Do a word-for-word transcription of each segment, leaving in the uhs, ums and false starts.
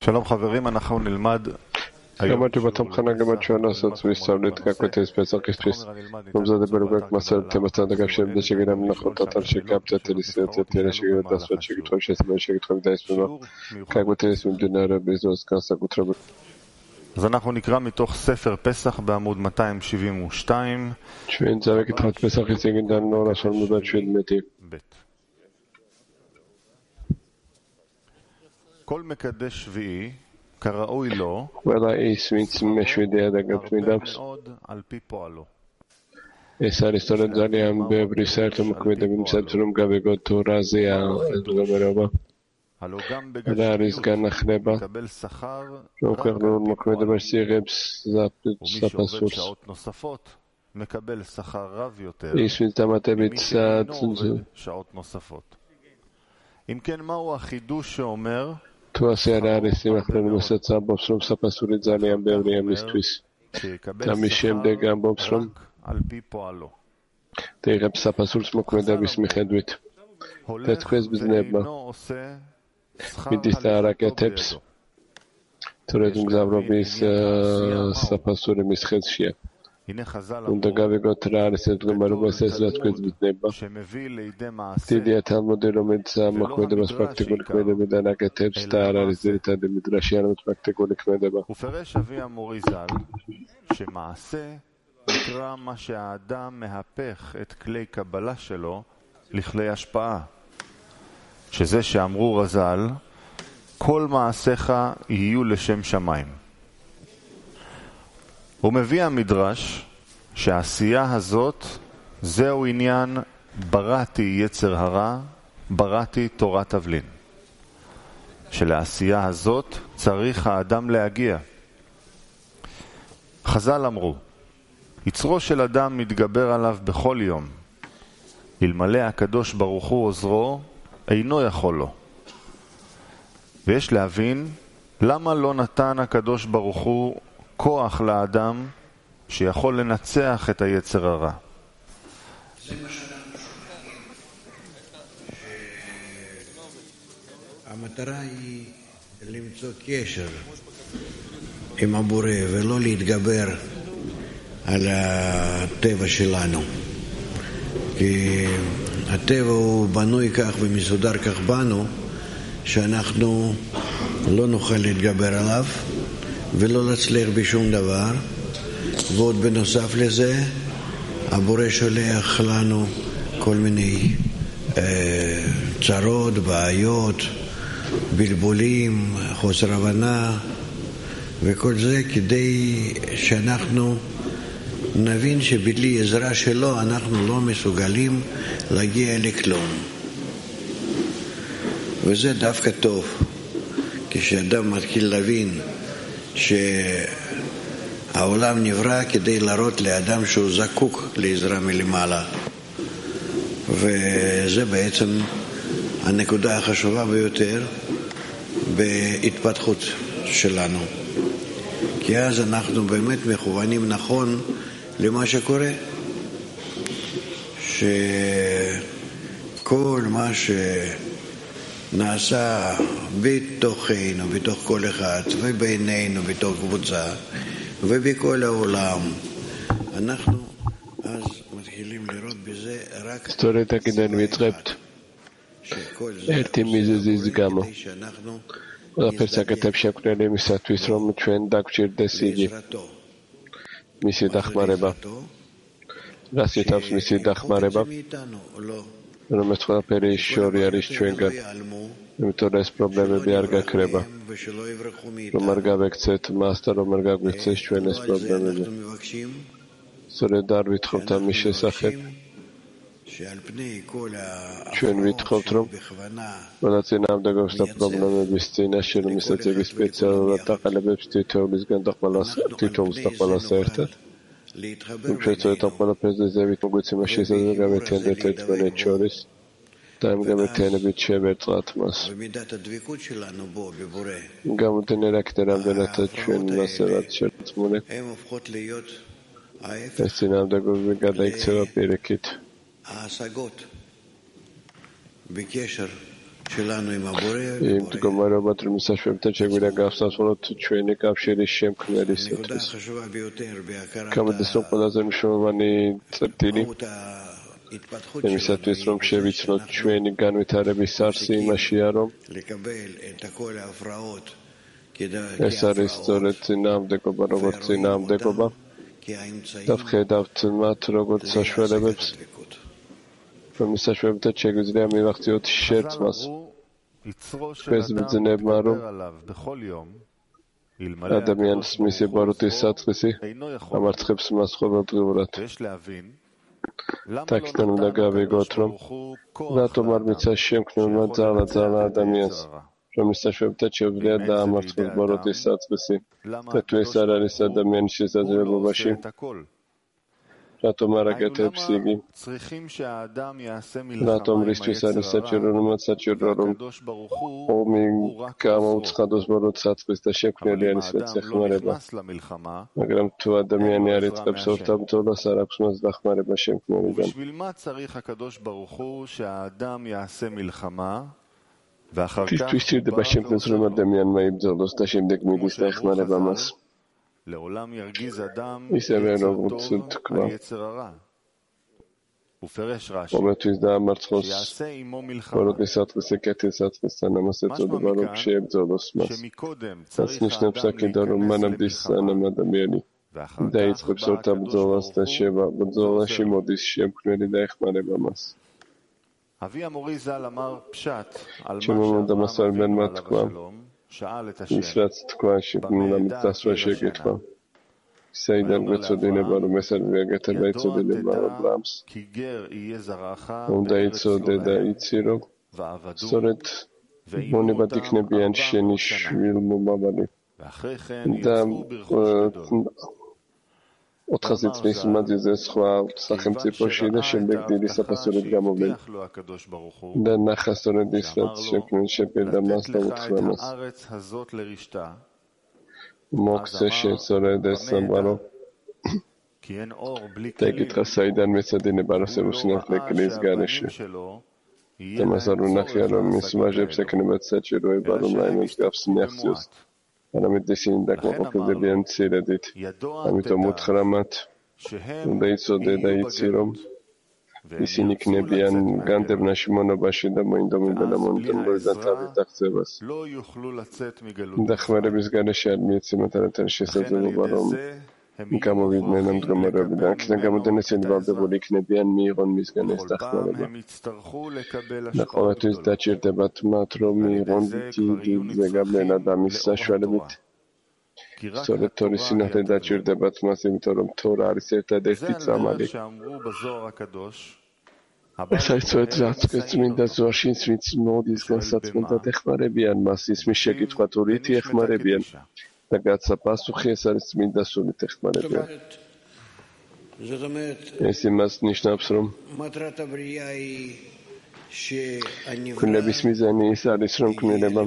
שלום חברים, אנחנו נלמד למדתי בתמחנה גם עד שהנסות והסתבלת כקוטס פסח ומזד ברוגק מסר תמצד אגב שם דשגר המנחות תתל שקפת תליסיות תתל שגר דסות שגתו שסבל שגתו ודייס בנו כקוטס ממדינה רבי זוז כנסה גוטרה. אז אנחנו נקרא מתוך ספר פסח בעמוד מאתיים שבעים ושתיים. שווין זרק התחת פסח יציגן דן נורא של מודת שווין מתי. בית. כל מקדש שביעי כראוי לו, מאוד על פי פועלו. Esa ristoranza am be Bruxelles mu kvede bim centrum gavego turazia zgomerova. La rizgan khneba. מקבל שכר לא קרנו mu kvede basirebs zapasurs. שעות נוספות מקבל שכר רב יותר. Isvin tamatebit sat שעות נוספות. אם כן, מהו החידוש שאומר Tu aseară resimacrul mesăța bobsrum să păsurit zaliam beuriam listvis. Tamishem de gam bobsrum. Te rep să păsurs mă cum de bismihedvit. Te tquez bizneba. Midista araketeps. Turetum zavrobis să păsure mischezshie. Unde gavego trare se drumără să se tquez bizneba. Tidia talmudul românța mă cum de bas practicul cum de bedana keteps tara rezerita de midrashian mă practicul cum de ba. ופרש אבי המוריזל שמעשה נקרא מה שהאדם מהפך את כלי קבלה שלו לכלי השפעה, שזה שאמרו רז"ל כל מעשיך יהיו לשם שמיים. הוא מביא המדרש שהעשייה הזאת זהו עניין בראתי יצר הרע, בראתי תורת תבלין, שלעשייה הזאת צריך האדם להגיע. חז"ל אמרו, יצרו של אדם מתגבר עליו בכל יום, אלמלא הקדוש ברוך הוא עוזרו אינו יכול לו. ויש להבין למה לא נתן הקדוש ברוך הוא כוח לאדם שיכול לנצח את היצר הרע. המטרה היא למצוא קשר עם הבורא ולא להתגבר על הטבע שלנו, כי הטבע הוא בנוי כך ומסודר כך בנו שאנחנו לא נוכל להתגבר עליו ולא להצליח בשום דבר. ועוד בנוסף לזה הבורא שולח לנו כל מיני אה, צרות, בעיות, בלבולים, חוסר הבנה, וכל זה כדי שאנחנו נבין שבלי עזרה שלו אנחנו לא מסוגלים להגיע לכלום. וזה דווקא טוב כשאדם מתחיל להבין שהעולם נברא כדי להראות לאדם שהוא זקוק לעזרה מלמעלה, וזה בעצם הנקודה החשובה ביותר בהתפתחות שלנו, כי אז אנחנו באמת מכוונים נכון למה שקורה, שכל מה שנעשה בתוכנו, בתוך כל אחד ובינינו, בתוך קבוצה ובכל העולם, אנחנו אז מתחילים לראות בזה רק Storeta kiden vitrept. Erti mizezis gamo. La persa ketep shekrele misatvis rom ჩვენ დაგჭირდეს იგი. მისი დახმარება. რას ითავს მისი დახმარება? რომელიც ყველაფერი შორი არის ჩვენგან. იმიტომ ეს პრობლემები არ გაქრება. რომ არ გავექცეთ მას და რომ არ გაგვიქცეს ჩვენ ეს პრობლემები. სწორედ არ ვითხოვთ ამის შესახებ. ჩვენ ვითხოვთ რომ მონაწილეობდაგობს და პრობლემების წინაშე რომ ისაც იგი სპეციალურად დაყალიბებს თითოეულისგან და ყველას თითოეულს და ყველას ერთად. ჩვენ ცოტა ყველაფერზე ზევით მოგვეცემა შესაძლოა გავერთიანდეთ ერთმანეთს შორის და ამ გამერთიანებით შევერწყათ მას. გამოდენერა აქეთ რამდენადაც ჩვენ მასე რაც შერწყმული ეს წინააღმდეგობები გადაიქცევა პირიქით. ההשגות בקשר იმ მდგომარეობად, რომლის საშუალებითაც შეგვიძლია გავსაზღვროთ ჩვენი კავშირის შემქმნელისათვის. გამოდის, რომ ყველაზე მნიშვნელოვანი წერტილი იმისათვის, რომ შევიცნოთ ჩვენი განვითარების არსი იმაშია, რომ ეს არის სწორედ წინააღმდეგობა, როგორც წინააღმდეგობა და ვხედავთ მათ როგორც საშუალებებს, რომლის საშუალებითაც შეგვიძლია მივახციოთ შერწყმას ჩვენს ბრძნებმა, რომ ადამიანს მისი ბოროტის საწყისი ამარცხებს მას ყოველდღიურად. თაქიდან უნდა გავიგოთ, რომ რატომ არ მიცას შემქმნელმა ძალა ძალა ადამიანს, რომლის საშუალებითაც შეუძლია დაამარცხოს ბოროტის საწყისი და თუ ეს არ არის ადამიანის შესაძლებლობაში, რატომ არ აკეთებს იგი? რატომ რისთვის არის საჭირო, რომ საჭირო, რომ ომი გამოუცხადოს ბოროტის საწყის და შემქმნელი არის რაც ეხმარება. მაგრამ თუ ადამიანი არ იწყებს ორთაბრძოლას, არ აქვს მას დახმარება შემქმნელიდან. რისთვის სჭირდება შემქმნელს, რომ ადამიანმა იბრძოლოს და შემდეგ მიდის და ეხმარება მას? ისევე როგორც თქვა, ყოველთვის დაამარცხოს ბოროტის საწყისი კეთილ საწყისთან, ამას ეწოდება, რომ შეებრძოლოს მას. რაც ნიშნავს აქედან, რომ მანამდე სანამ ადამიანი დაიწყებს ორთაბრძოლას და შევა ბრძოლაში მოდის შემქმნელი და ეხმარება მას. ჩემო დამასწავლებელმა თქვა, ის რაც თქვა, შემქმნელმა დასვა შეკითხვა. საიდან გვეცოდინება, რომ ეს არის გაკეთება იცოდინება აბრამს. უნდა იცოდე და იცი, რომ სწორედ მონებად იქნებიან შენი შვილმომავალი. და ოთხასი წლის მანძილზე სხვა სახელმწიფოში და შემდეგ დიდი საფასურად გამოვლენ. და ნახა სწორედ ის, რაც შემქმნელი შეპირდა მას და უთხრა მას. მოგცე შეცორედ ეს სამყარო და ეკითხა საიდან მეცადინება არსებობს სინათლე კლის გარეშე და მას არ უნახია, რომ მის ვაჟებს ექნებათ საჭიროება, რომ რაიმე მსგავს მიაღწიოს, არამედ ისინი დაკმაყოფილდებიან მცირედით. ამიტომ უთხრა მათ, უნდა იცოდე და იცი, რომ ისინი იქნებიან განდევნაში მონობაში და მოინდომებენ ამონტონებიდან თავის დაღწევას. დახმარების გარეშე არ მიეცემათ არათარის შესაძლებლობა, რომ გამოვიდნენ ამ მდგომარეობიდან. აქედან გამოდენ ესენი ვალდებული იქნებიან მიიღონ მისგან ეს დახმარება. და ყოველთვის დაჭირდებათ მათ, რომ მიიღონ დიდი ზეგავლენა და მის საშუალებით. სწორედ თორის სინათლე დაჭირდებათ მას, იმიტომ რომ თორა არის ერთადერთი წამალი. ეს არის სწორედ რაც წმინდა ზოარში, ვინც მოდის განსაცმელად ეხმარებიან მას, ისმის შეკითხვა თუ რითი ეხმარებიან და გაცა პასუხი, ეს არის წმინდა სულით ეხმარებიან. ეს იმას ნიშნავს, რომ ქმნილების მიზანი ის არის, რომ ქმნილება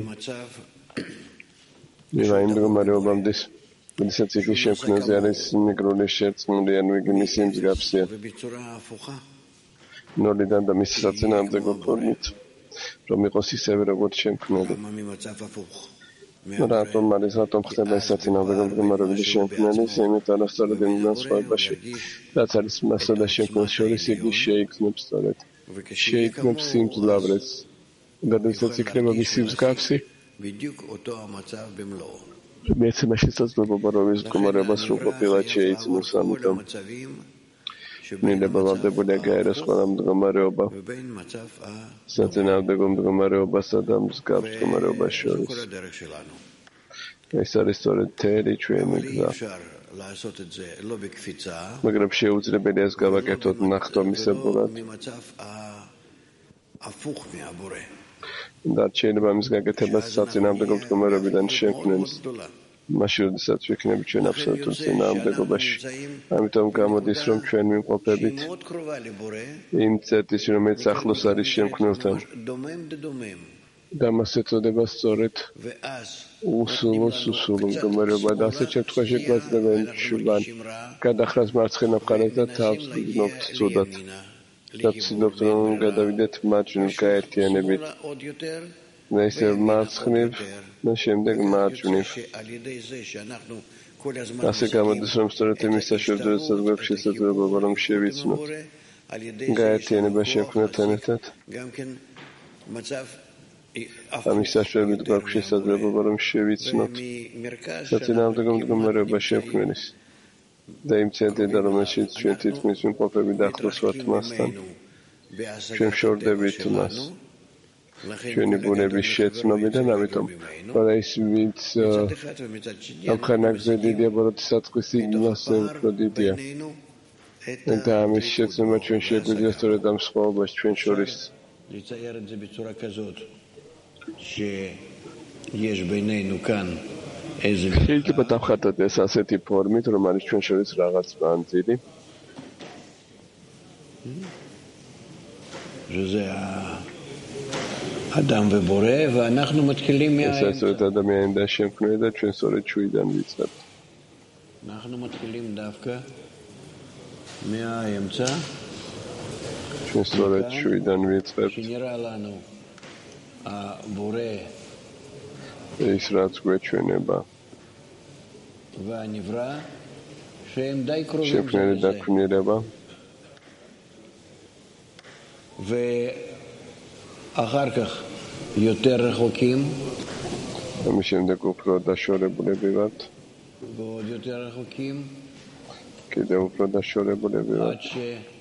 მივა იმ მდგომარეობამდე, როდესაც იგი შემქმნელზე არის მიგრული შერწყმული, ან იგი მისი მსგავსია. ნოლიდან და მის საწინააღმდეგო ფორმით, რომ იყოს ისევე როგორც შემქმნელი. რატომ არის, რატომ ხდება ეს საწინააღმდეგო მდგომარეობის შემქმნელი, იმით არასწორად იმ განსხვავებაში, რაც არის მასა და შემქმნელს შორის, იგი შეიქმნებს სწორედ. შეიქმნებს სიმძლავრეს. და როდესაც იქნება მისი მსგავსი, მეცემა შესაძლებლობა, რომ ის მდგომარეობა სრულყოფილად შეიცნოს, ამიტომ მინდება ვალდებულია გაეროს ყველა მდგომარეობა საწინააღმდეგო მდგომარეობასა და მსგავს მდგომარეობას შორის. ეს არის სწორედ თერი ჩვენი გზა. მაგრამ შეუძლებელია ეს გავაკეთოთ ნახტომისებურად. და შეიძლება ამის გაკეთებას საწინააღმდეგო მდგომარეობიდან შემქმნელის. მაშინ, როდესაც ვიქნებით ჩვენ აბსოლუტურ წინააღმდეგობაში. ამიტომ გამოდის, რომ ჩვენ ვიმყოფებით იმ წერტილში, რომელიც ახლოს არის შემქმნელთან. და მას ეწოდება სწორედ უსულო სუსულო მდგომარეობა და ასეთ შემთხვევაში გვაძლევენ შუბან გადახრას მარცხენა მხარეს და თავს გრძნობთ ცუდად. და ვცდილობთ რომ გადავიდეთ მარჯვნივ გაერთიანებით და ისევ მარცხნივ და შემდეგ მარჯვნივ. ასე გამოდის რომ სწორედ იმის საშუალებაა გვაქვს შესაძლებლობა რომ შევიცნოთ გაერთიანება შექმნათ ერთად. ამის საშუალებით გვაქვს შესაძლებლობა რომ შევიცნოთ საწინააღმდეგო მდგომარეობა შექმნის და იმ ცენტრიდან რომელშიც ჩვენ თითქმის ვიმყოფებით ახლოს ვართ მასთან, ჩვენ ვშორდებით მას ჩვენი ბუნების შეცნობიდან, ამიტომ ყველა ის ვინც ამ ხანაგზე დიდია ბოროტის საწყისი მასზე უფრო დიდია და ამის შეცნობა ჩვენ შეგვიძლია სწორედ ამ სხვაობაში ჩვენ შორის. შეიძლება დავხატოთ ეს ასეთი ფორმით, რომ არის ჩვენ შორის რაღაც მანძილი. אדם ובורא, ואנחנו מתחילים מהאמצע. זה סוד אדם და შემქმნელი და ჩვენ სწორედ ჩვიდან ვიწყებთ. אנחנו מתחילים דווקא מהאמצע. ჩვენ სწორედ ჩვიდან ვიწყებთ. שנראה לנו הבורא ის რაც გვეჩვენება. והנברא שהם די קרובים. შემქმნელი და ქმნილება. ו אחר כך יותר רחוקים ამის შემდეგ უფრო დაშორებულები ვართ ועוד יותר רחוקים კიდევ უფრო დაშორებულები ვართ עד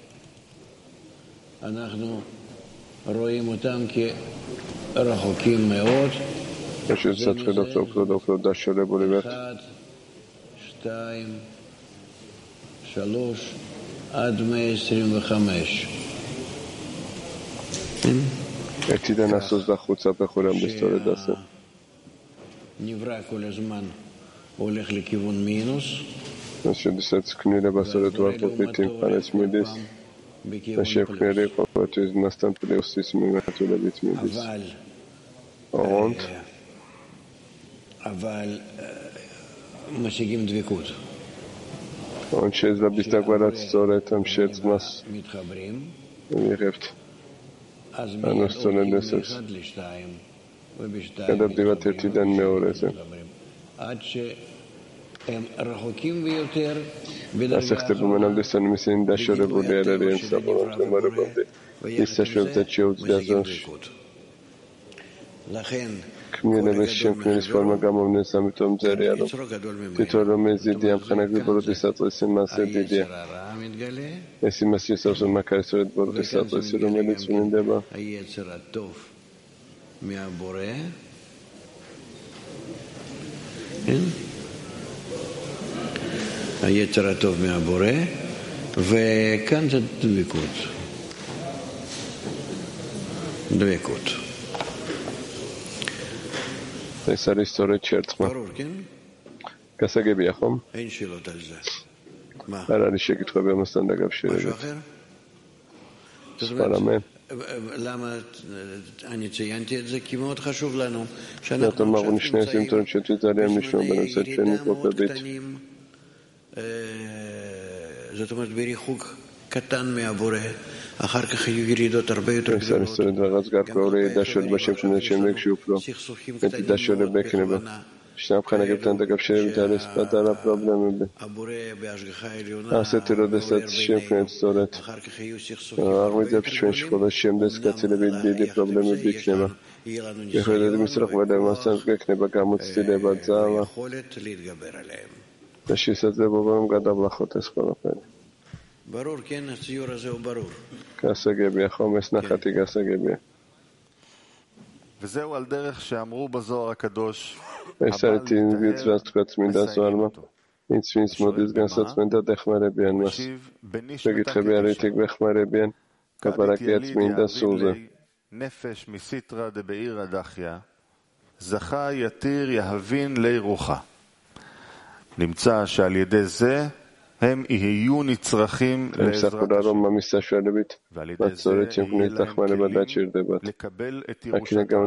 שאנחנו רואים אותם כרחוקים מאוד שצריך უფრო და უფრო დაშორებული ვართ אחד, שתיים, שלוש עד מאה עשרים וחמש ერთიდან ას ოცდახუთ საფეხურამდე სწორედ ასე. נברא כל הזמן הולך לכיוון מינוס. შესაძაც ქმნილება სწორედ ვარყოფით იმ ხანას მიდის და შექმნილი ყოველთვის მასთან პლუსის მიმართულებით მიდის. ოღონდ אבל משיגים דבקות. ოღონდ შეიძლება ისდაგვარად სწორედ ამ შერწყმას מתחברים. მიიღებთ. ანუ სწორედ ესეც გადავდივართ ერთიდან მეორეზე. ასე ხდება მანამდე სანამ ისინი დაშორებული არ არიან საბოლოო მდგომარეობამდე ის საშუალებით შეუძლია ზონში ქმნილების შემქმნელის ფორმა გამოვლენს, ამიტომ წერია რომ თვითონ რომელიც დიდი ამხანაგრი ბოროტის საწყისი მასზე დიდია. ეს იმას ნიშნავს რომ აქ არის სწორედ ბოროტის საწყისი რომელიც ვლინდება היצר הטוב מהבורא, וכאן זה דבקות. דבקות. ეს არის სწორედ შერწყმა. გასაგებია ხომ? אין שאלות על זה. არ არის შეკითხვები ამასთან დაკავშირებით. სპარამე. למה אני ציינתי את זה? כי מאוד חשוב לנו שאנחנו נמצאים קטנים, זאת אומרת בריחוק קטן מהבורא, אחר כך יהיו ירידות הרבה יותר גדולות, סכסוכים קטנים מאוד בכוונה. შნაფხანაგებთან დაკავშირებით არის პატარა პრობლემები. ასეთი როდესაც შემქმნელს სწორედ აღვიძებს ჩვენში ხოლო შემდეგ გაცილებით დიდი პრობლემები იქნება. მიუხედავად იმისა, რომ ყველა მასთან გექნება გამოცდილება, ძალა და შესაძლებლობა რომ გადავლახოთ ეს ყველაფერი. გასაგებია ხომ ეს ნახატი გასაგებია. וזהו על דרך שאמרו בזוהר הקדוש ეს არის ის რაც თქვა წმინდა ზოარმა, ვინც ვინც მოდის განსაცმელად ეხმარებიან მას. შეკითხები არის იქ ეხმარებიან, გაბარაკია წმინდა სულზე. נפש מסיטרא דבעיר הדחיה זכה יתיר יהבין לי רוחה. נמצא שעל ידי זה הם יהיו נצרכים לעזרת לקבל את ירושתם.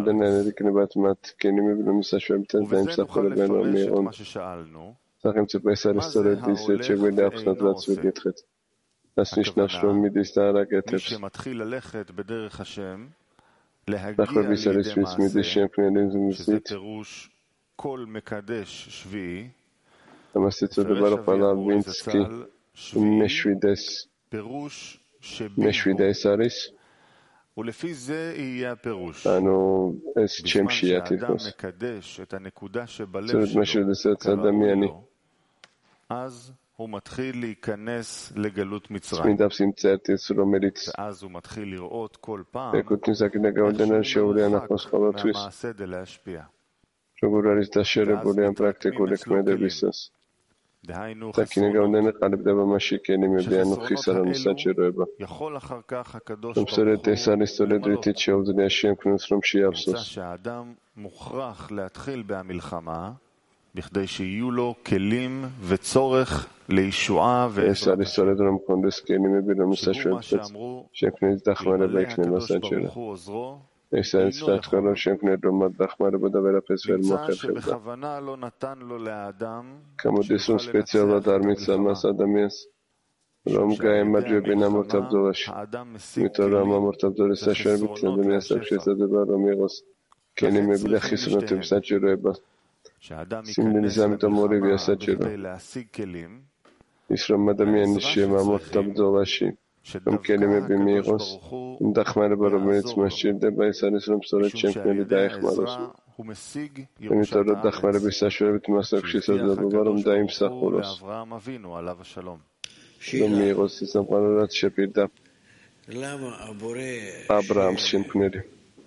ובזה נוכל לפרש את מה ששאלנו. מה זה האור ואינו עושה? Das ნიშნავს, რომ მიდის და არ מי აკეთებს. שמתחיל ללכת בדרך השם, להגיע დახვრების არის, לידי ვის მიდის מעשה, შემქმნელი שזה მიზნით. פירוש כל מקדש שביעי, ამას ეწოდება, რომ ყველა ვინც კი მეშვიდეს, פירוש მეშვიდე שביעי, ეს არის, ולפי זה יהיה הפירוש. ანუ ეს בזמן ჩემშია שהאדם თითქოს. מקדש את הנקודה שבלב זאת שלו, משוידת כראוי אדמיאני. לו, אז הוא מתחיל להיכנס לגלות מצרים. წმინდა სიმწერტის, რომელიც ואז הוא מתחיל לראות כל פעם ეკუთვნის აქედან איך გამომდინარე שהוא შეუძლია מרוחק ნახოს ყოველთვის, מהמעשה דלהשפיע. როგორ არის დაშერებული ამ პრაქტიკული ქმედებისას. דהיינו საკინე חסרונות, გამომდინარე ყალიბდება მასში კენიმები, ანუ ხისარანის საჭიროება. יכול אחר כך הקדוש რომ სწორედ ברוך ეს არის სწორედ הוא რითიც შეუძლია შემქმნელს რომ נמצא შეავსოს. שהאדם מוכרח להתחיל במלחמה בכדי שיהיו לו כלים וצורך לישועה ეს ועזרה. არის სწორედ რომ კონდეს კენიმები, რომლის שהוא מה საშუალებაც שאמרו, შემქმნელის დახმარება אלמלא იქნება הקדוש საჭირო. ברוך הוא עוזרו, ეს არის אינו რა რომ შემქმნელი რომ მათ დახმარება და ვერაფერს ვერ נמצא მოახერხებდა. שבכוונה לא נתן לו לאדם გამოდის რომ სპეციალურად არ მიცა მას ადამიანს რომ გაემარჯვებინა მორთაბძოლაში. האדם משיג იმიტომ რომ כלים ამორთაბძოლის საშუალებით ადამიანს აქვს შესაძლებლობა რომ იყოს კენიმები და ხისრუნების საჭიროება. שהאדם სიმბოლიზმ ייכנס ამიტომ ორივეა למלחמה საჭირო. בכדי להשיג כלים, ის რომ ადამიანის შემამორთაბძოლაში რომ კენიმები მიიღოს, იმ დახმარება რომელიც მას სჭირდება, ეს არის რომ სწორედ משום შემქმნელი שעל ידי დაეხმაროს. העזרה הוא משיג იმიტომ ירושת რომ הארץ, დახმარების საშუალებით მას აქვს שהבטיח შესაძლებლობა რომ הקדוש ברוך הוא დაიმსახუროს, לאברהם אבינו עליו השלום. რომ მიიღოს ის სამყარო რაც შეპირდა למה הבורא აბრაამს შემქმნელი.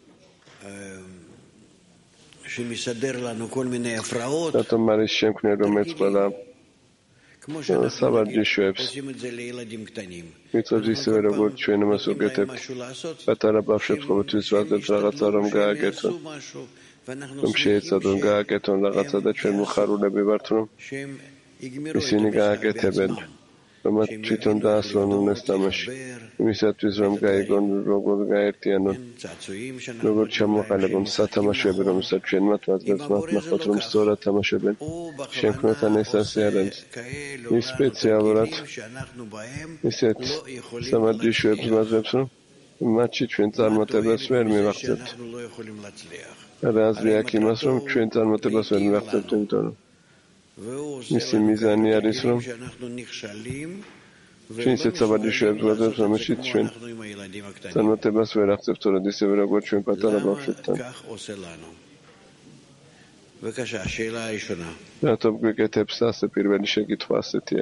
שמסדר לנו כל מיני הפרעות, რატომ არის შემქმნელი რომელიც ყველა כמו שאנחנו საბარჯიშოებს עושים את זה לילדים קטנים. მიწევს ისევე როგორც ჩვენ მას נותנים להם უკეთებთ משהו לעשות, პატარა ბავშვებს ყოველთვის ვაძლევთ რაღაცა რომ שהם გააკეთონ, יעשו משהו, ואנחנו რომ შეეცადონ გააკეთონ რაღაცა და ჩვენ მოხარულები ვართ რომ שהם יגמרו את ისინი המשחק გააკეთებენ, בעצמם. რომ მათ თვითონ დაასრულონ ეს თამაში. იმისათვის რომ გაიგონ როგორ გაერთიანონ, צעצועים שאנחנו როგორ ჩამოყალიბონ სათამაშოები, რომელსაც ჩვენ მათ ვაძლევთ მათ ნახოთ რომ სწორად თამაშობენ. შემქმნელთან ეს ასე არ არის. ის სპეციალურად ისეთ სამარჯიშოებს ვაძლევთ რომ მათში ჩვენ წარმატებას ვერ მივახცევთ. რა აზრი აქვს იმას რომ ჩვენ წარმატებას ვერ მივახცევთ, იმიტომ რომ მისი მიზანი არის რომ ჩვენ ისეთ საბარჯიშოებს ვაძლევთ, რომელშიც ჩვენ წარმატებას ვერ აღწევთ, თორედ ისევე როგორც ჩვენ პატარა ბავშვებთან. בבקשה, השאלה הראשונה. რატომ გვიკეთებს ასე პირველი შეკითხვა ასეთია?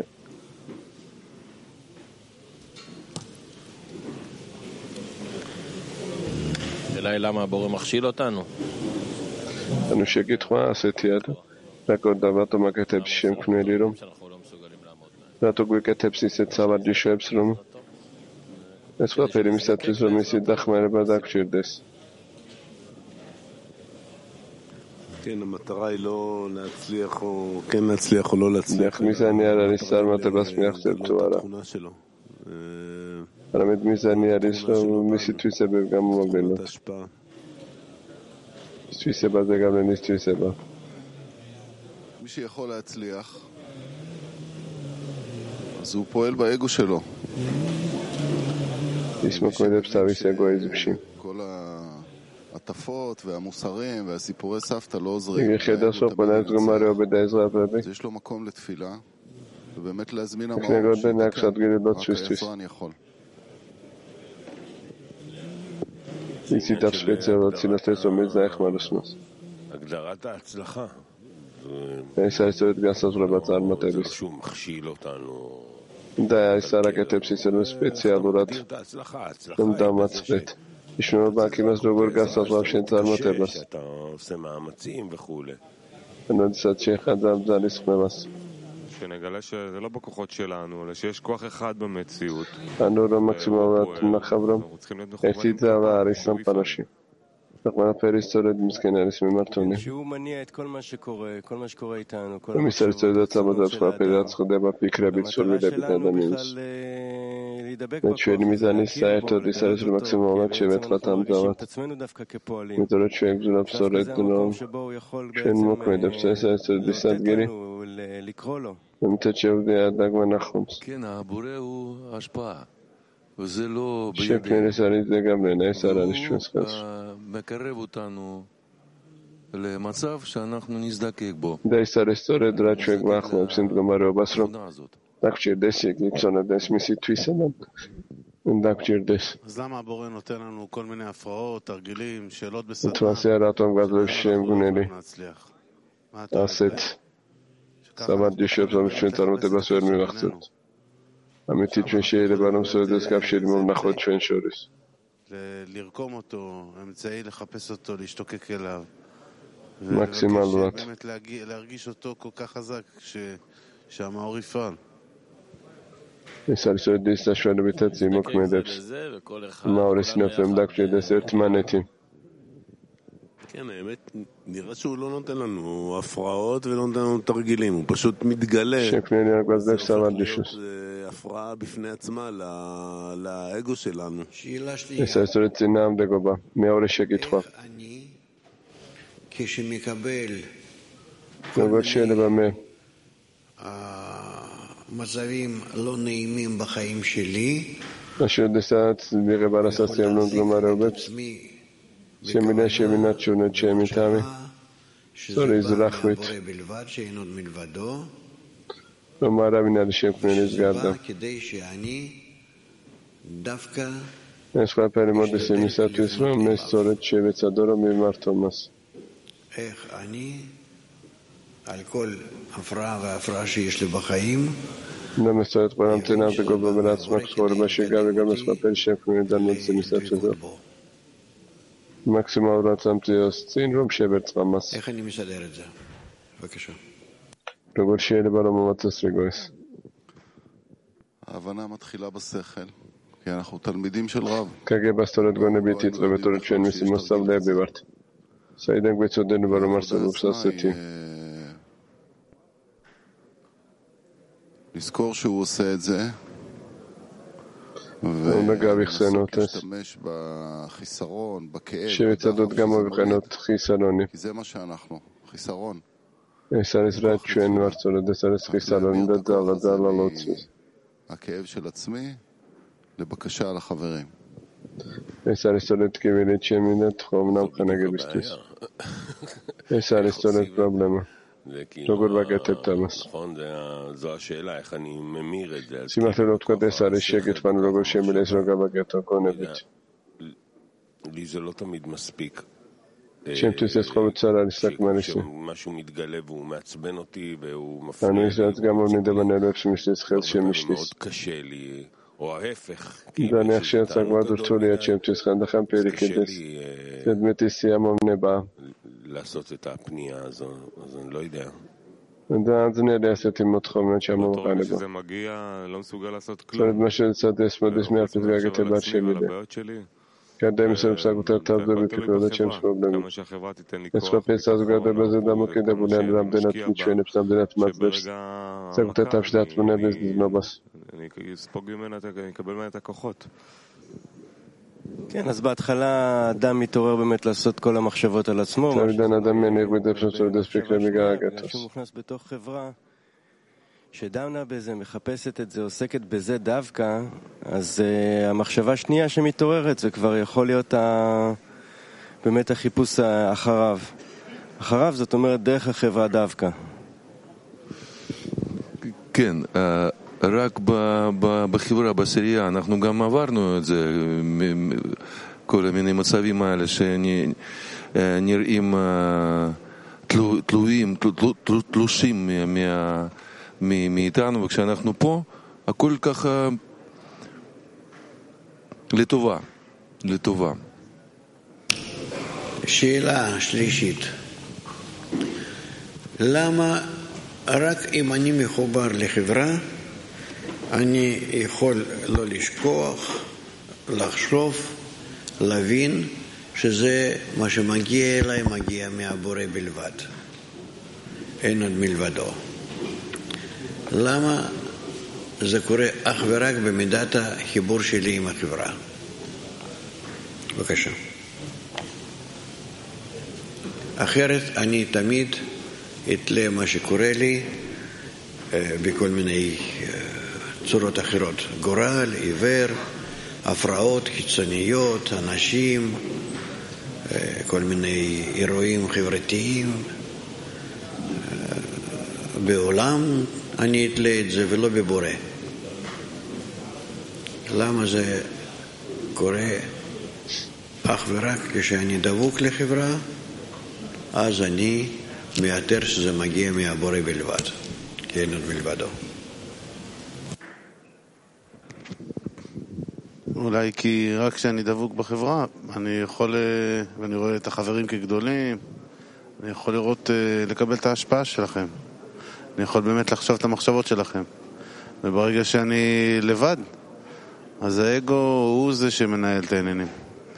השאלה היא למה הבורא מכשיל אותנו? ანუ შეკითხვა ასეთია და რატომ აკეთებს შემქმნელი რომ რატო გვიკეთებს ისეთ საბარჯიშოებს რომ ეს ყველაფერი მისათვის რომ მისი დახმარება დაგჭირდეს. כן, המטרה היא לא להצליח או כן להצליח או לא להצליח. מizani არ არის წარმატებას მიაღწევ თუ არა. არამედ მიზანი არის რომ მისი თვისებები გამომაგრინოთ. თვისებაზე გავლენის თვისება. מי שיכול להצליח אז הוא פועל באגו שלו. ის მოქმედებს tāvis ეგოიზმში. כל ההטפות והמוסרים והסיפורי סבתא לא עוזרים. იგი ხედავს რომ ყველა მდგომარეობა და ეზღაპები. יש לו מקום לתפילה ובאמת להזמין המאור. ეგრედან აქვს ადგილი ლოცვისთვის. იცით სპეციალურად სინათლეს რომელიც დაეხმაროს მას. הגדרת ההצלחה. ეს არის სწორედ განსაზღვრება წარმატების. שהוא מכשיל אותנו. და ეს არ აკეთებს ისე რომ სპეციალურად რომ დამაცვეთ. იშნობა აქ იმას როგორ განსაზღვრავს შენ წარმატებას. שאתה עושה מאמצים וכולי. როდესაც შეხაძამ ძალისხმევას. שנגלה שזה לא בכוחות שלנו, אלא שיש כוח אחד במציאות. ანუ რომ მაქსიმალურად ნახავ რომ ერთი ძალა არის სამყაროში. და ყველაფერი სწორედ მისკენ არის მიმართული. שהוא מניע את כל מה שקורה, כל מה שקורה איתנו, כל מה שקורה. სწორედ ამბობს ყველაფერი რაც ხდება ფიქრებით, სურვილებით ადამიანის. და ჩვენი მიზანი საერთოდ ის არის რომ მაქსიმალურად შევეთხოთ ამ ძალას. იმიტომ რომ ჩვენ გვგზავნებთ სწორედ რომ ჩვენ მოქმედებს ეს არის ის ადგილი. ומצד שעובדי הדג ונחומס. כן, הבורא הוא השפעה, וזה לא בידינו. הוא מקרב אותנו למצב שאנחנו נזדקק בו. Dai stare storie della cioè guacho, sind gomaro basro. Dakchir desi, gipsona des misi twisanan. Dakchir des. אז למה הבורא נותן לנו כל מיני הפרעות, תרגילים, שאלות בסדנה? Transfer atom gadlo shem guneli. Aset. Samad yeshev zam shven tarmotebas ver mivachtzot. אמיתית שיהיה לבנו סודס כף של ממלכות שווין שוריס. לרקום אותו, אמצעי לחפש אותו, להשתוקק אליו. מקסימל וואט. באמת להרגיש אותו כל כך חזק שהמאור יפעל. ניסה לסוד דיסה שואל ביטצי מוק מדפס. מאור יסנוף למדק שדסת מנטים. כן, האמת, נראה שהוא לא נותן לנו הפרעות ולא נותן לנו תרגילים, הוא פשוט מתגלה. שקנה לי רק בזדק סבד לישוס. זה הפרעה בפני עצמה לאגו שלנו. ניסה לסוד צינם דגובה, מאור ישק לך. אני, כשמקבל נוגד שאלה במה. מצבים לא נעימים בחיים שלי, אשר דסת נראה ברסה סיימנו דלומה רובץ. שמינה שמינת שונת שמיתמי סורי זרחמית לומר אבינה לשם פני נסגרדה יש לך פרימות לסמיסת וישראל מסורת שבצדורו ממר תומאס איך אני על כל הפרעה והפרעה שיש לי בחיים למסורת פרם תנם תגובה בלעצמה כחור בשגה וגם מספר שם פני דלמות סמיסת שזו מקסימל רצמתי סינדרום שבר צמאס. איך אני מסדר את זה? בבקשה. רוגל שיהיה לבלום ומצס רגויס. ההבנה מתחילה בשכל, כי אנחנו תלמידים של רב. כגי בסטורת גונה ביתית ובתורת שאין משימוס סב לב ביברת. סיידנג בצודנו ברומר סבוב ססתי. לזכור שהוא עושה את זה. ולהשתמש בחיסרון, בכאב, שבצדות גם מבחנות חיסרוני. כי זה מה שאנחנו, חיסרון. סרס רצ'ן ורצולת סרס חיסרון דדל דדל ללוצוס. הכאב של עצמי לבקשה על החברים. סרס תולת כבילית שמינת חום נם חנגה בשטיס. סרס תולת פרובלמה. לא בגט תמס. נכון, זו השאלה, איך אני ממיר את זה. שימת ללא תקודס הרי שקט פן לא גושם ולסרוגה בגט הקונבית. לי זה לא תמיד מספיק. שם תוסס חולות צרה לסק מניסי. משהו מתגלה והוא מעצבן אותי והוא מפריע. אני אסעת גם לא נדע בנהלו איך שמשליס חד שם משליס. מאוד קשה לי, או ההפך. דני איך שיצא כבר דורצו לי עד שם תוסס חנדכם פירי כדס. תדמתי סיימה מנבא. לעשות את הפנייה הזו, אז אני לא יודע. אז אני יודע לעשות עם עוד חומר שאמרו לך לבא. שזה מגיע, לא מסוגל לעשות כלום. זאת מה שצדס מדס מהפס והגת הבת שלי דה. כדי מסוים פסקות תב זה בתקלודת שם ספובלמים. אצפה פסע זו גדול בזה דמו כדי בונה על המדינת מצוין אפסה מדינת מצבס. פסקות תב שדת בונה בזנובס. אני אספוג ממנה, אני אקבל ממנה את הכוחות. כן, אז בהתחלה אדם מתעורר באמת לעשות כל המחשבות על עצמו. צורידן אדם מניח בדפסות צורידס פיקלה מגע הגטוס. שהוא מוכנס בתוך חברה שדנה בזה, מחפשת את זה, עוסקת בזה דווקא, אז uh, המחשבה השנייה שמתעוררת זה כבר יכול להיות ה... באמת החיפוש אחריו. אחריו זאת אומרת דרך החברה דווקא. כן, uh... רק בחברה, בעשירייה, אנחנו גם עברנו את זה, כל מיני מצבים האלה שנראים תלויים, תלושים מאיתנו, וכשאנחנו פה, הכל ככה לטובה, לטובה. שאלה שלישית, למה רק אם אני מחובר לחברה, אני יכול לא לשכוח, לחשוב, להבין שזה מה שמגיע אליי מגיע מהבורא בלבד. אין עוד מלבדו. למה זה קורה אך ורק במידת החיבור שלי עם החברה? בבקשה. אחרת אני תמיד אתלה מה שקורה לי בכל מיני צורות אחרות. גורל, עיוור, הפרעות חיצוניות, אנשים, כל מיני אירועים חברתיים. בעולם אני אתלה את זה ולא בבורא. למה זה קורה אך ורק כשאני דבוק לחברה, אז אני מאתר שזה מגיע מהבורא בלבד, כי אין עוד מלבדו. אולי כי רק כשאני דבוק בחברה, אני יכול, ואני רואה את החברים כגדולים, אני יכול לראות, לקבל את ההשפעה שלכם. אני יכול באמת לחשוב את המחשבות שלכם. וברגע שאני לבד, אז האגו הוא זה שמנהל את העניינים.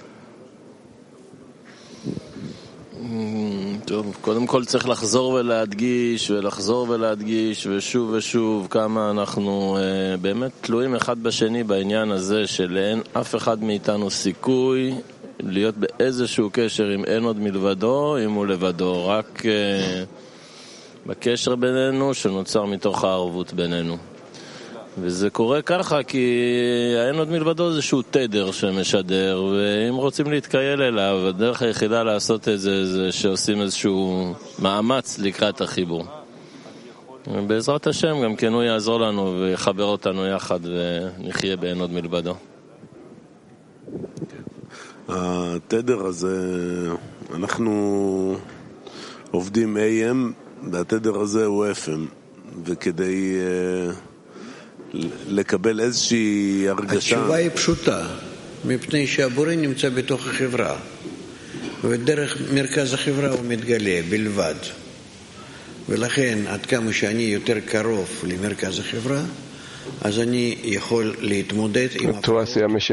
טוב, קודם כל צריך לחזור ולהדגיש ולחזור ולהדגיש ושוב ושוב כמה אנחנו אה, באמת תלויים אחד בשני בעניין הזה שלאין אף אחד מאיתנו סיכוי להיות באיזשהו קשר אם אין עוד מלבדו, אם הוא לבדו, רק אה, בקשר בינינו שנוצר מתוך הערבות בינינו. וזה קורה ככה כי אין עוד מלבדו איזשהו תדר שמשדר, ואם רוצים להתקייל אליו, הדרך היחידה לעשות את זה זה שעושים איזשהו מאמץ לקראת החיבור. בעזרת השם גם כן הוא יעזור לנו ויחבר אותנו יחד ונחיה באין עוד מלבדו. התדר הזה, אנחנו עובדים איי אם והתדר הזה הוא אף אם, וכדי לקבל איזושהי הרגשה... התשובה היא פשוטה, מפני שהבורא נמצא בתוך החברה, ודרך מרכז החברה הוא מתגלה בלבד. ולכן, עד כמה שאני יותר קרוב למרכז החברה, אז אני יכול להתמודד עם הפרעות.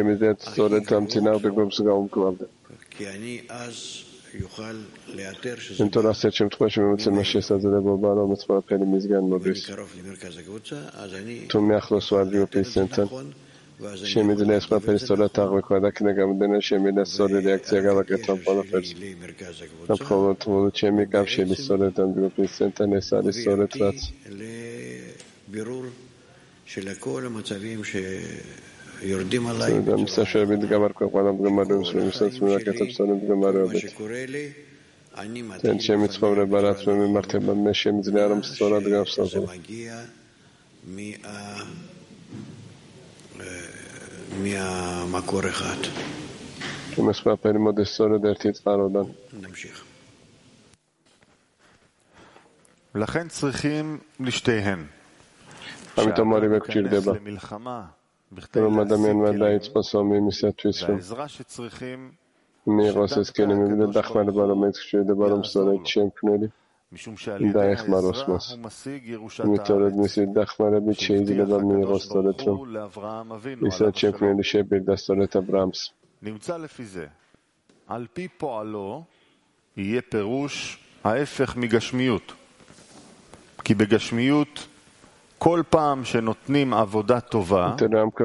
כי אני אז יוכל לאתר שזה... Întoarceți-mi după și mi-am înțeles și să zile bobala, mă spune pe mizgan modis. Tu mi-a hlosuat eu pe sentan. Și mi dile spune pe istoria ta, voi coada când am dene și mi le sore reacția gala că tam până fers. Am provat mă ce mi cap și mi sore tam eu pe sentan ne sare sore trat. בירור של כל המצבים שיורדים עליי. גם ספר בדגמר כוחנה בגמרים שלו, מסתמנה כתב סונים בגמרי עובד. תן שם יצפם לברת וממרתם במשם זלי ארם סצורת גם ספר. מהמקור אחד. כמספר פעמים עוד סצורת דרתי את פרודן. נמשיך. לכן צריכים לשתיהן. Amitom mari megcsirdeba. Romadamian vadai spasami misatvisru. Mi rosses keni mi bide dakhmar barom megcsirdeba rom solet chempneli. Daich marosmas. Mi tored misi dakhmar bit cheidileba mi rostoletro. Isa chempneli shebir dastolet Abrahams. נמצא לפי זה. על פי פועלו יהיה פירוש ההפך מגשמיות. כי בגשמיות כל פעם שנותנים עבודה טובה,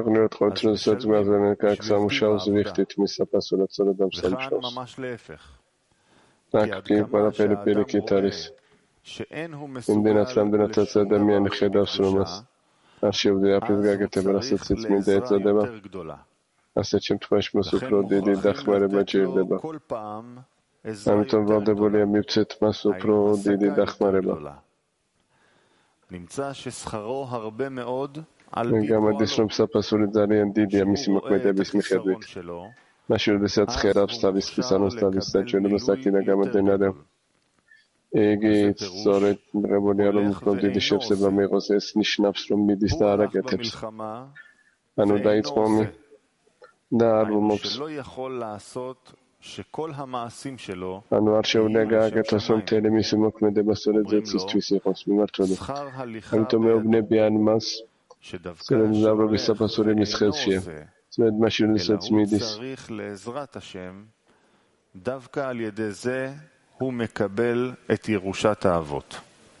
וכאן ממש להפך. כי הדגמה שהאדם רואה שאין הוא מסוגל לשום חדשה, אז הוא צריך לעזרה יותר גדולה. לכן לתת לו כל פעם עזרה יותר גדולה. נמצא ששכרו הרבה מאוד על פי פועלו. שהוא רואה את הכיסרון שלו, משהו לסעת חרב סטאביס פיסנו סטאביס סטאצ'ו למסקי נגם הדנדם. איגי צורת רבוני אלו מוקנודי דשב סבא מירוסס נשנפס רום מידיסטה הרגטפס. אנו די צמומי. דאר ומופס. שלא יכול לעשות שכל המעשים שלו אנו ארשו נגע גטוסום תלמיס מוקמדה בסולת זצוס תפיסיחוס ממרתודו. המתומי ובני ביאן מס סלם זברו בספסורי מסחז שיה. זאת משהו לסץ מידיס. צריך לעזרת השם, דווקא על ידי זה הוא מקבל את ירושת האבות.